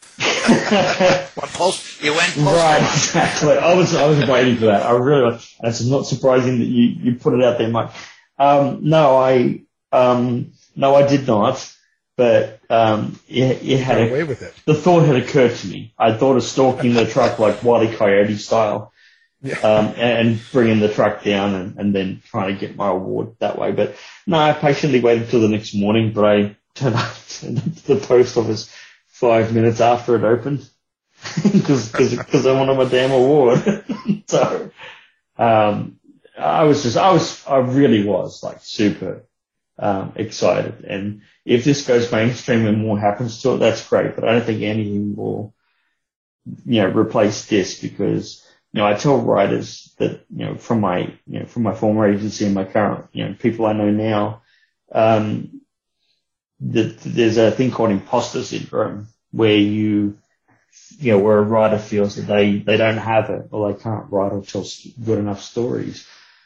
What post? You went postal. Right, exactly. I was, I was waiting for that. I really was. And it's not surprising that you, you put it out there, Mike. Um, no, I, um, No, I did not, but um, it, it had Got away with it. The thought had occurred to me. I thought of stalking the truck like Wile E. Coyote style, yeah. um, and, and bringing the truck down and, and then trying to get my award that way. But no, I patiently waited till the next morning, but I turned up, turned up to the post office five minutes after it opened because because I wanted my damn award. So um, I was just I was I really was like super. Um, excited. And if this goes mainstream and more happens to it, that's great. But I don't think anything will, you know, replace this because, you know, I tell writers that, you know, from my, you know, from my former agency and my current, you know, people I know now, um, that there's a thing called imposter syndrome where you, you know, where a writer feels that they, they don't have it or they can't write or tell good enough stories.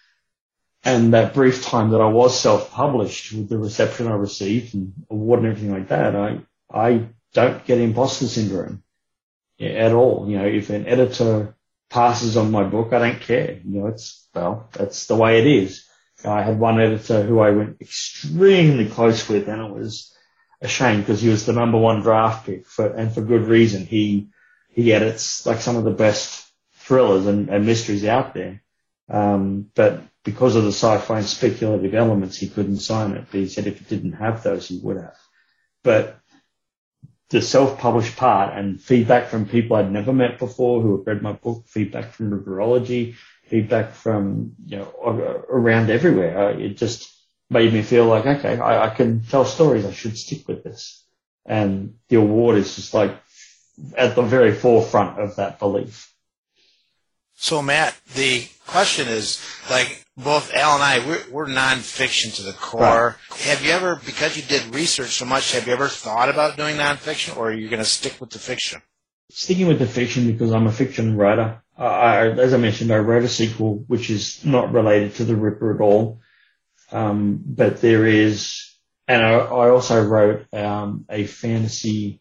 And that brief time that I was self-published with the reception I received and award and everything like that, I, I don't get imposter syndrome at all. You know, if an editor passes on my book, I don't care. You know, it's, well, that's the way it is. I had one editor who I went extremely close with, and it was a shame because he was the number one draft pick for, and for good reason. He, he edits like some of the best thrillers and, and mysteries out there. Um, but because of the sci-fi and speculative elements, he couldn't sign it. But he said if it didn't have those, he would have. But the self-published part and feedback from people I'd never met before who had read my book, feedback from Riverology, feedback from, you know, around everywhere, it just made me feel like, okay, I, I can tell stories. I should stick with this. And the award is just like at the very forefront of that belief. So, Matt, the question is, like, both Al and I, we're, we're nonfiction to the core. Right. Have you ever, because you did research so much, have you ever thought about doing nonfiction, or are you going to stick with the fiction? sticking with the fiction because I'm a fiction writer. I, as I mentioned, I wrote a sequel which is not related to the Ripper at all. Um, but there is, and I, I also wrote um, a fantasy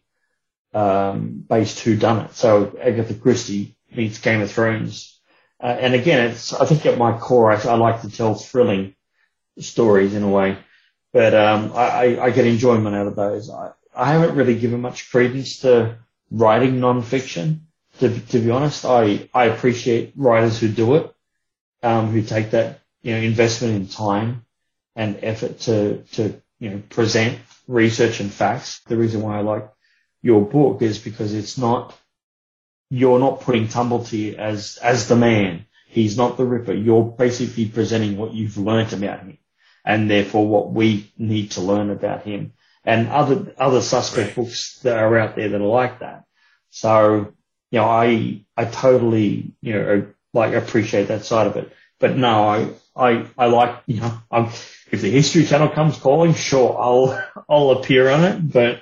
um, based whodunit. So Agatha Christie meets Game of Thrones. Uh, and again, it's, I think at my core, I, I like to tell thrilling stories in a way, but um, I, I get enjoyment out of those. I, I haven't really given much credence to writing non-fiction. To, to be honest, I, I appreciate writers who do it, um, who take that, you know, investment in time and effort to, to, you know, present research and facts. The reason why I like your book is because it's not, you're not putting Tumblety as, as the man. He's not the Ripper. You're basically presenting what you've learnt about him and therefore what we need to learn about him and other, other suspect right. books that are out there that are like that. So, you know, I, I totally, you know, like appreciate that side of it. But no, I, I, I like, you know, I'm, if the History Channel comes calling, sure, I'll, I'll appear on it. But,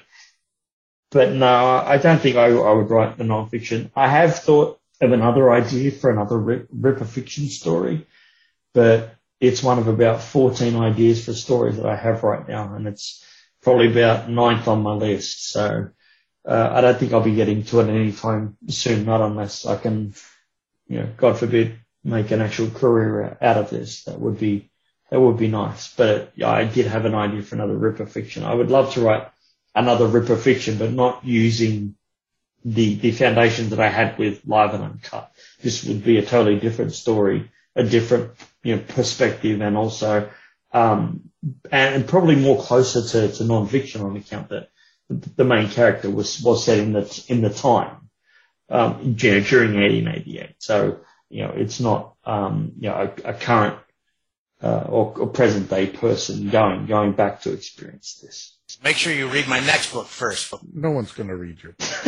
but no, I don't think I, I would write the non-fiction. I have thought of another idea for another Ripper fiction story, but it's one of about fourteen ideas for stories that I have right now, and it's probably about ninth on my list. So, uh, I don't think I'll be getting to it anytime soon, not unless I can, you know, God forbid, make an actual career out of this. That would be, that would be nice. But yeah, I did have an idea for another Ripper fiction. I would love to write another Ripper fiction, but not using the, the foundations that I had with Live and Uncut. This would be a totally different story, a different, you know, perspective, and also, um, and probably more closer to, to non-fiction on account that the main character was, was set in the, in the time, um, you know, during eighteen eighty-eight. So, you know, it's not, um, you know, a, a current, uh, or, or present day person going, going back to experience this. Make sure you read my next book first. No one's going to read your book.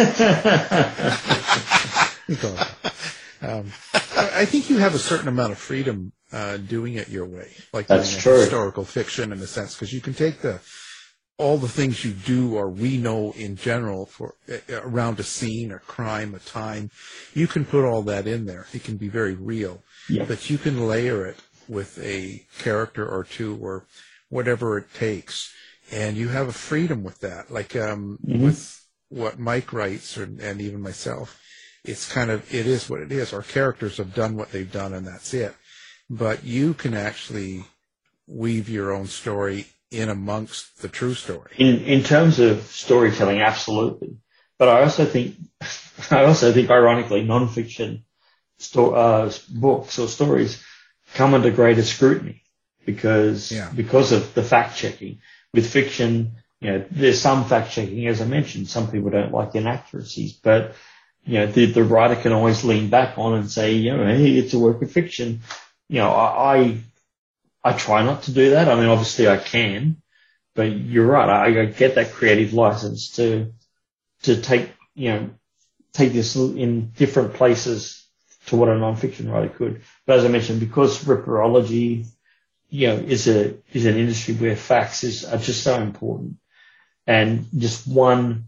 um, I think you have a certain amount of freedom uh, doing it your way, like That's doing true. historical fiction in a sense, because you can take the all the things you do or we know in general for uh, around a scene, a crime, a time. You can put all that in there. It can be very real, yeah. but you can layer it with a character or two or whatever it takes. And you have a freedom with that, like um, mm-hmm. with what Mike writes, or, and even myself. It's kind of, it is what it is. Our characters have done what they've done, and that's it. But you can actually weave your own story in amongst the true story. In in terms of storytelling, absolutely. But I also think, I also think, ironically, non-fiction sto- uh, books or stories come under greater scrutiny because yeah. because of the fact checking. With fiction, you know, there's some fact checking, as I mentioned. Some people don't like inaccuracies, but you know, the, the writer can always lean back on and say, you know, hey, it's a work of fiction. You know, I, I, I try not to do that. I mean, obviously I can, but you're right. I, I get that creative license to, to take, you know, take this in different places to what a non-fiction writer could. But as I mentioned, because Ripperology, you know, is a, is an industry where facts is, are just so important. And just one,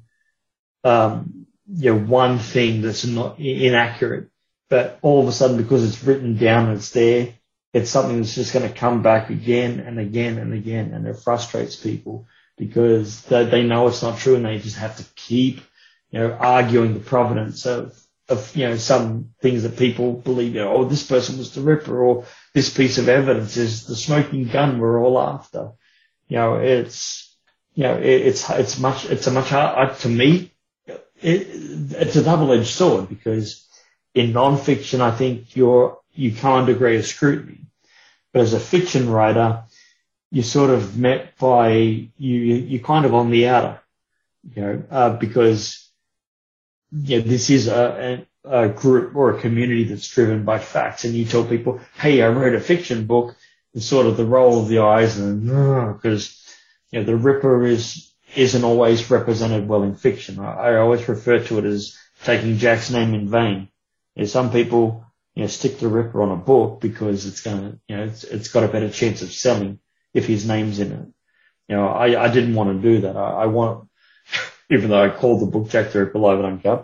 um, you know, one thing that's not inaccurate, but all of a sudden, because it's written down and it's there, it's something that's just going to come back again and again and again. And it frustrates people because they, they know it's not true, and they just have to keep, you know, arguing the provenance of, of, you know, some things that people believe, you know, oh, this person was the Ripper, or this piece of evidence is the smoking gun we're all after. You know, it's, you know, it, it's, it's much, it's a much hard, to me, it, it's a double-edged sword, because in non-fiction, I think you're, you come under greater scrutiny. But as a fiction writer, you're sort of met by, you, you're kind of on the outer, you know, uh, because, you know, this is a, a, a group or a community that's driven by facts, and you tell people, hey, I wrote a fiction book, it's sort of the roll of the eyes, and because, you know, the Ripper is, isn't always represented well in fiction. I, I always refer to it as taking Jack's name in vain. You know, some people, you know, stick the Ripper on a book because it's gonna, you know, it's, it's got a better chance of selling if his name's in it. You know, I, I didn't want to do that. I, I want, even though I called the book Jack the Ripper Live and Uncut, but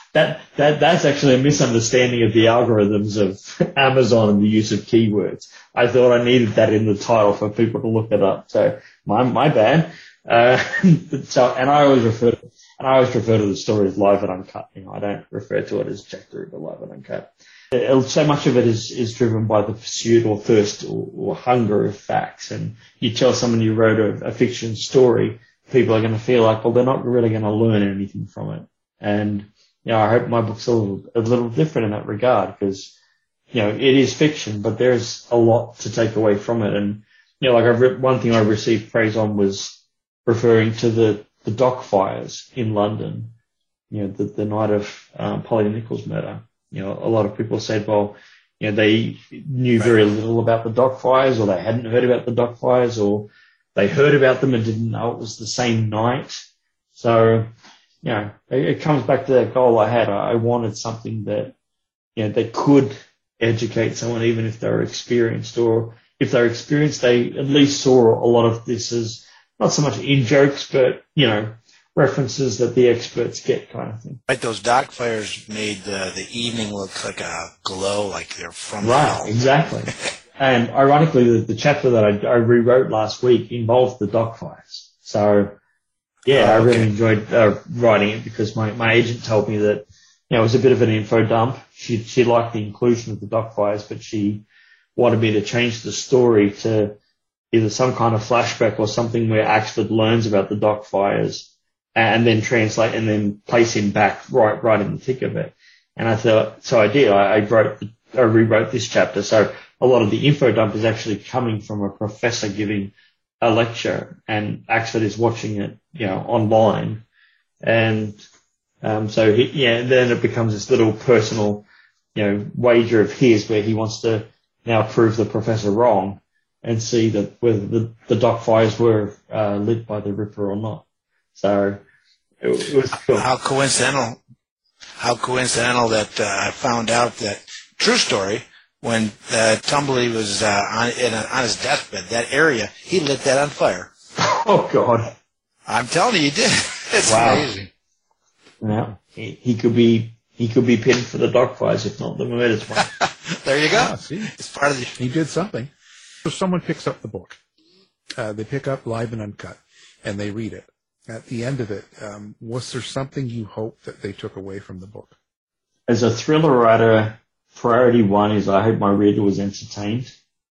that, that, that's actually a misunderstanding of the algorithms of Amazon and the use of keywords. I thought I needed that in the title for people to look it up. So my, my bad. Uh, so, and I always refer to, and I always refer to the story as Live and Uncut. You know, I don't refer to it as Jack the Ripper Live and Uncut. It, so much of it is, is driven by the pursuit or thirst or, or hunger of facts. And you tell someone you wrote a, a fiction story, people are going to feel like, well, they're not really going to learn anything from it. And, you know, I hope my book's a little, a little different in that regard because, you know, it is fiction, but there's a lot to take away from it. And, you know, like I've re- one thing I received praise on was referring to the, the dock fires in London, you know, the, the night of um, Polly Nichols' murder. You know, a lot of people said, well, you know, they knew very little about the dock fires or they hadn't heard about the dock fires or they heard about them and didn't know it was the same night. So, you know, it, it comes back to that goal I had. I, I wanted something that, you know, that could educate someone even if they're experienced or if they're experienced, they at least saw a lot of this as not so much in jokes, but, you know, references that the experts get kind of thing. Right, those dock fires made the, the evening look like a glow, like they're from Right, hell. exactly. And ironically, the, the chapter that I, I rewrote last week involved the dock fires. So, yeah, oh, I really okay. enjoyed uh, writing it because my, my agent told me that, you know, it was a bit of an info dump. She, she liked the inclusion of the dock fires, but she wanted me to change the story to either some kind of flashback or something where Axford learns about the dock fires and then translate and then place him back right, right in the thick of it. And I thought, so I did. I, I wrote, I rewrote this chapter. So a lot of the info dump is actually coming from a professor giving a lecture and Axford is watching it, you know, online. And, um, so he, yeah, then it becomes this little personal, you know, wager of his where he wants to now prove the professor wrong and see that whether the, the dock fires were, uh, lit by the Ripper or not. So it, it was cool. How coincidental! How coincidental that uh, I found out that true story when uh, Tumbly was uh, on in a, on his deathbed. That area he lit that on fire. Oh God! I'm telling you, he did. It's wow. amazing. Yeah, he, he could be he could be pinned for the dock fires if not the murders one. There you go. Ah, see, it's part of the. He did something. So someone picks up the book. Uh, they pick up Live and Uncut, and they read it. At the end of it, um, was there something you hope that they took away from the book? As a thriller writer, priority one is I hope my reader was entertained.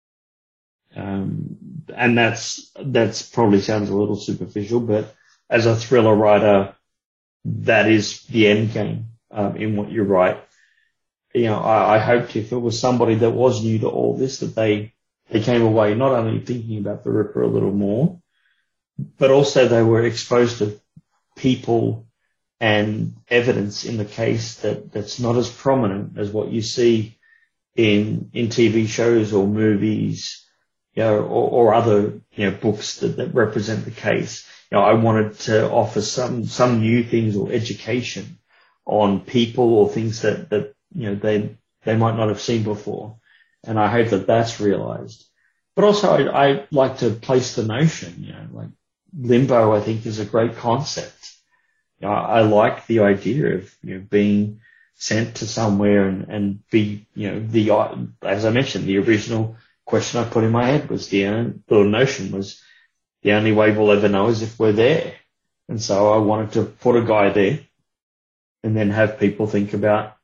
Um, and that's, that's probably sounds a little superficial, but as a thriller writer, that is the end game, um, in what you write. You know, I, I hoped if it was somebody that was new to all this, that they, they came away not only thinking about the Ripper a little more, but also they were exposed to people and evidence in the case that, that's not as prominent as what you see in, in T V shows or movies, you know, or, or other, you know, books that, that represent the case. You know, I wanted to offer some, some new things or education on people or things that, that, you know, they, they might not have seen before. And I hope that that's realized. But also I, I like to place the notion, you know, like, limbo, I think, is a great concept. You know, I like the idea of, you know, being sent to somewhere and, and be, you know, the, as I mentioned, the original question I put in my head was the, the notion was the only way we'll ever know is if we're there. And so I wanted to put a guy there and then have people think about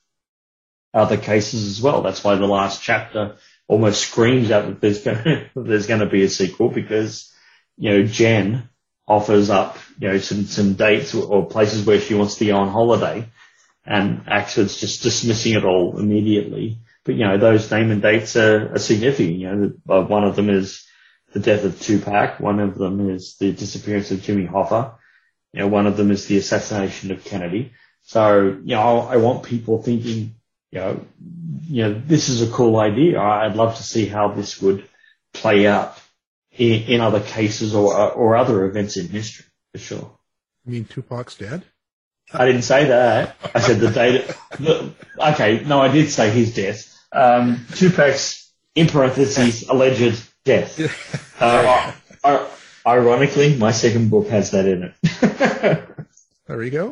other cases as well. That's why the last chapter almost screams out that there's going to, there's going to be a sequel because, you know, Jen offers up, you know, some, some dates or, or places where she wants to go on holiday and Axford's just dismissing it all immediately. But, you know, those name and dates are, are significant. You know, the, one of them is the death of Tupac. One of them is the disappearance of Jimmy Hoffa. You know, one of them is the assassination of Kennedy. So, you know, I want people thinking, you know, you know, this is a cool idea. I'd love to see how this would play out in, in other cases or or other events in history, for sure. You mean Tupac's dead? I didn't say that. I said the date. Look, okay, no, I did say his death. Um, Tupac's, in parentheses, alleged death. Uh, I, ironically, my second book has that in it. There you go.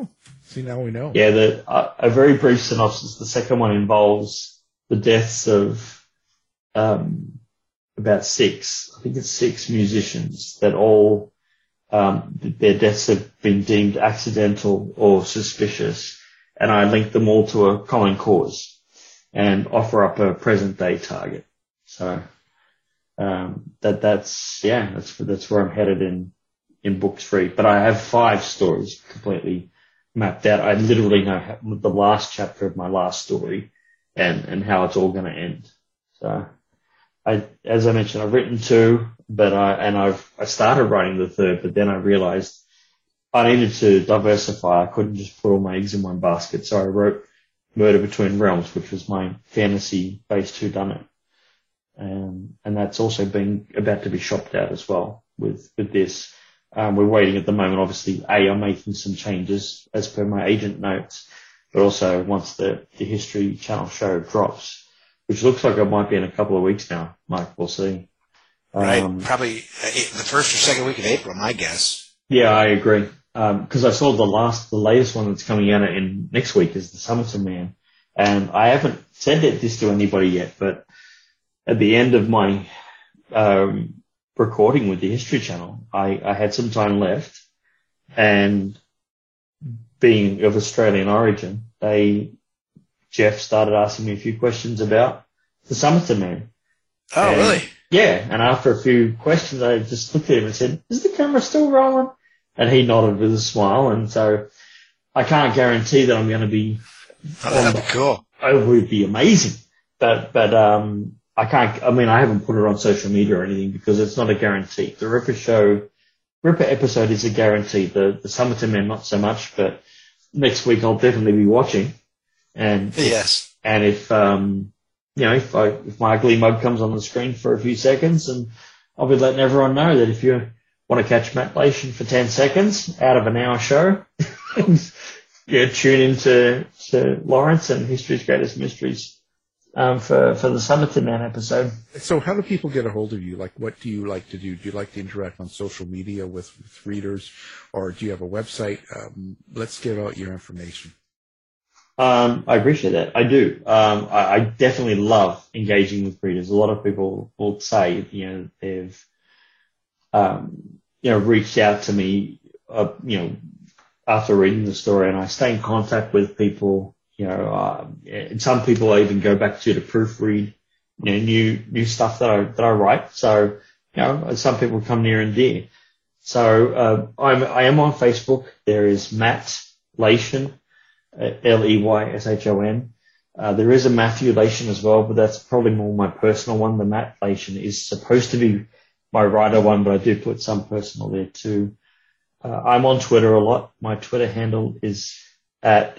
See, now we know. Yeah, the, uh, a very brief synopsis. The second one involves the deaths of um, about six, I think it's six musicians that all, um, their deaths have been deemed accidental or suspicious. And I link them all to a common cause and offer up a present day target. So, um, that, that's, yeah, that's, that's where I'm headed in, in book three. But I have five stories completely mapped out. I literally know how, the last chapter of my last story and, and how it's all going to end. So I, as I mentioned, I've written two, but I, and I've, I started writing the third, but then I realized I needed to diversify. I couldn't just put all my eggs in one basket. So I wrote Murder Between Realms, which was my fantasy-based whodunit. Um, and that's also been about to be shopped out as well with, with this. Um, we're waiting at the moment. Obviously, A, I'm making some changes as per my agent notes, but also once the, the History Channel show drops, which looks like it might be in a couple of weeks now, Mike, we'll see. Right. Um, Probably uh, the first or second week of April, my guess. Yeah, I agree. Because um, I saw the last, the latest one that's coming out in next week is The Somerton Man. And I haven't said this to anybody yet, but at the end of my um, recording with the History Channel, I, I had some time left. And being of Australian origin, they, Jeff started asking me a few questions about The Somerton Man. Oh, and, really? Yeah. And after a few questions, I just looked at him and said, is the camera still rolling? And he nodded with a smile, and so I can't guarantee that I'm going to be. Oh, that'd be cool. It would be amazing, but but um, I can't. I mean, I haven't put it on social media or anything because it's not a guarantee. The Ripper show, Ripper episode is a guarantee. The the Somerton Man not so much, but next week I'll definitely be watching. And yes, and if um, you know, if I if my ugly mug comes on the screen for a few seconds, and I'll be letting everyone know that if you want to catch Matt Lation for ten seconds out of an hour show, yeah, tune into to Lawrence and History's Greatest Mysteries um, for, for the Somerton Man episode. So how do people get a hold of you? Like, what do you like to do? Do you like to interact on social media with, with readers, or do you have a website? Um, let's give out your information. Um, I appreciate that. I do. Um, I, I definitely love engaging with readers. A lot of people will say, you know, they've Um, you know, reached out to me, uh, you know, after reading the story, and I stay in contact with people, you know, uh, and some people I even go back to to proofread, you know, new, new stuff that I, that I write. So, you know, some people come near and dear. So, uh, I'm, I am on Facebook. There is Matt Lation, uh, L E Y S H O N. Uh, there is a Matthew Lation as well, but that's probably more my personal one. The Matt Lation is supposed to be my writer one, but I do put some personal there too. Uh, I'm on Twitter a lot. My Twitter handle is at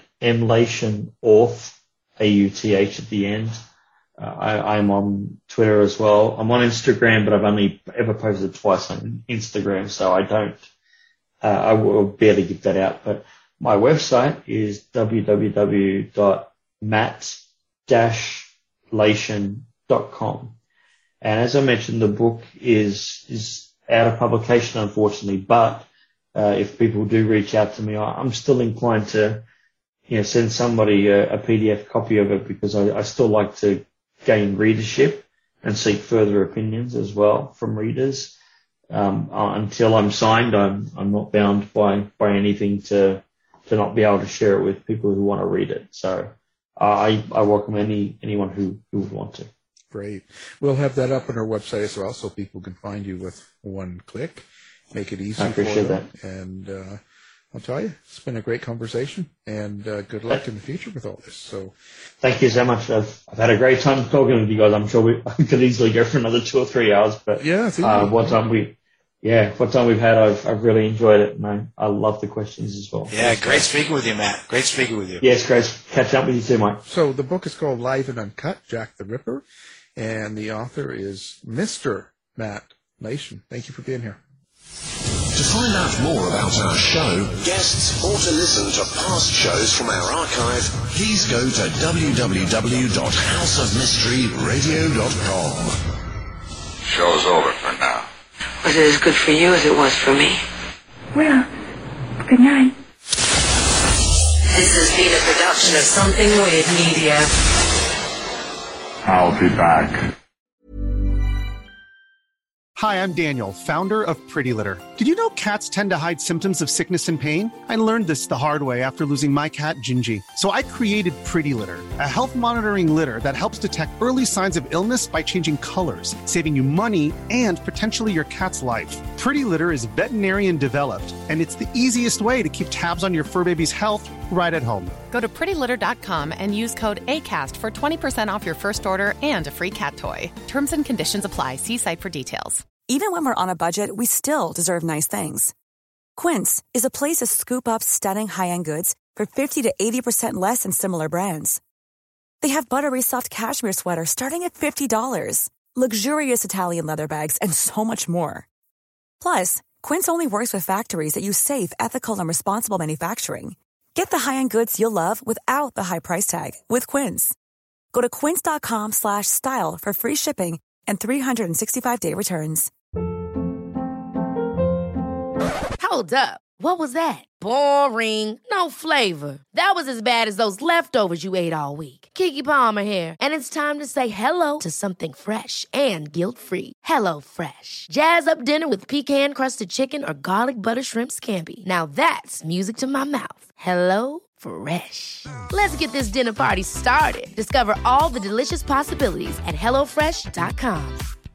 mlationauth, A U T H at the end. Uh, I, I'm on Twitter as well. I'm on Instagram, but I've only ever posted twice on Instagram, so I don't, uh, I will barely give that out. But my website is w w w dot matt dash lation dot com. And as I mentioned, the book is is out of publication, unfortunately. But uh, if people do reach out to me, I'm still inclined to, you know, send somebody a, a P D F copy of it because I, I still like to gain readership and seek further opinions as well from readers. Um, uh, until I'm signed, I'm I'm not bound by by anything to to not be able to share it with people who want to read it. So uh, I I welcome any anyone who who would want to. Great. We'll have that up on our website as well so people can find you with one click. Make it easy I appreciate for them. that. And uh, I'll tell you, it's been a great conversation, and uh, good luck in the future with all this. So, thank you so much. I've, I've had a great time talking with you guys. I'm sure we I could easily go for another two or three hours, but yeah, uh, what time we, yeah, what time we've had, I've I've really enjoyed it, and I, I love the questions as well. Yeah, great speaking with you, Matt. Great speaking with you. Yes, great catching up with you too, Mike. So the book is called Live and Uncut, Jack the Ripper, and the author is Mister Matt Lation. Thank you for being here. To find out more about our show, guests, or to listen to past shows from our archive, please go to w w w dot house of mystery radio dot com. Show's over for now. Was it as good for you as it was for me? Well, good night. This has been a production of Something Weird Media. I'll be back. Hi, I'm Daniel, founder of Pretty Litter. Did you know cats tend to hide symptoms of sickness and pain? I learned this the hard way after losing my cat, Gingy. So I created Pretty Litter, a health monitoring litter that helps detect early signs of illness by changing colors, saving you money and potentially your cat's life. Pretty Litter is veterinarian developed, and it's the easiest way to keep tabs on your fur baby's health right at home. Go to pretty litter dot com and use code ACAST for twenty percent off your first order and a free cat toy. Terms and conditions apply. See site for details. Even when we're on a budget, we still deserve nice things. Quince is a place to scoop up stunning high-end goods for fifty to eighty percent less than similar brands. They have buttery soft cashmere sweaters starting at fifty dollars, luxurious Italian leather bags, and so much more. Plus, Quince only works with factories that use safe, ethical, and responsible manufacturing. Get the high-end goods you'll love without the high price tag with Quince. Go to quince dot com slash style for free shipping and three sixty-five day returns. Hold up. What was that? Boring. No flavor. That was as bad as those leftovers you ate all week. Keke Palmer here, and it's time to say hello to something fresh and guilt-free. Hello Fresh. Jazz up dinner with pecan-crusted chicken or garlic butter shrimp scampi. Now that's music to my mouth. Hello Fresh. Let's get this dinner party started. Discover all the delicious possibilities at hello fresh dot com.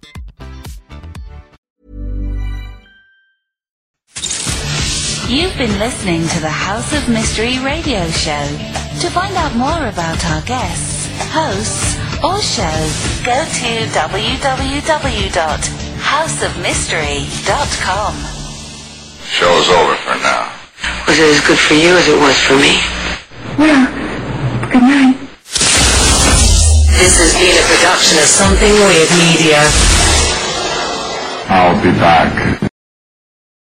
You've been listening to the House of Mystery radio show. To find out more about our guests, hosts, or shows, go to w w w dot house of mystery dot com. Show's over for now. Was it as good for you as it was for me? Well, good night. This has been a production of Something Weird Media. I'll be back.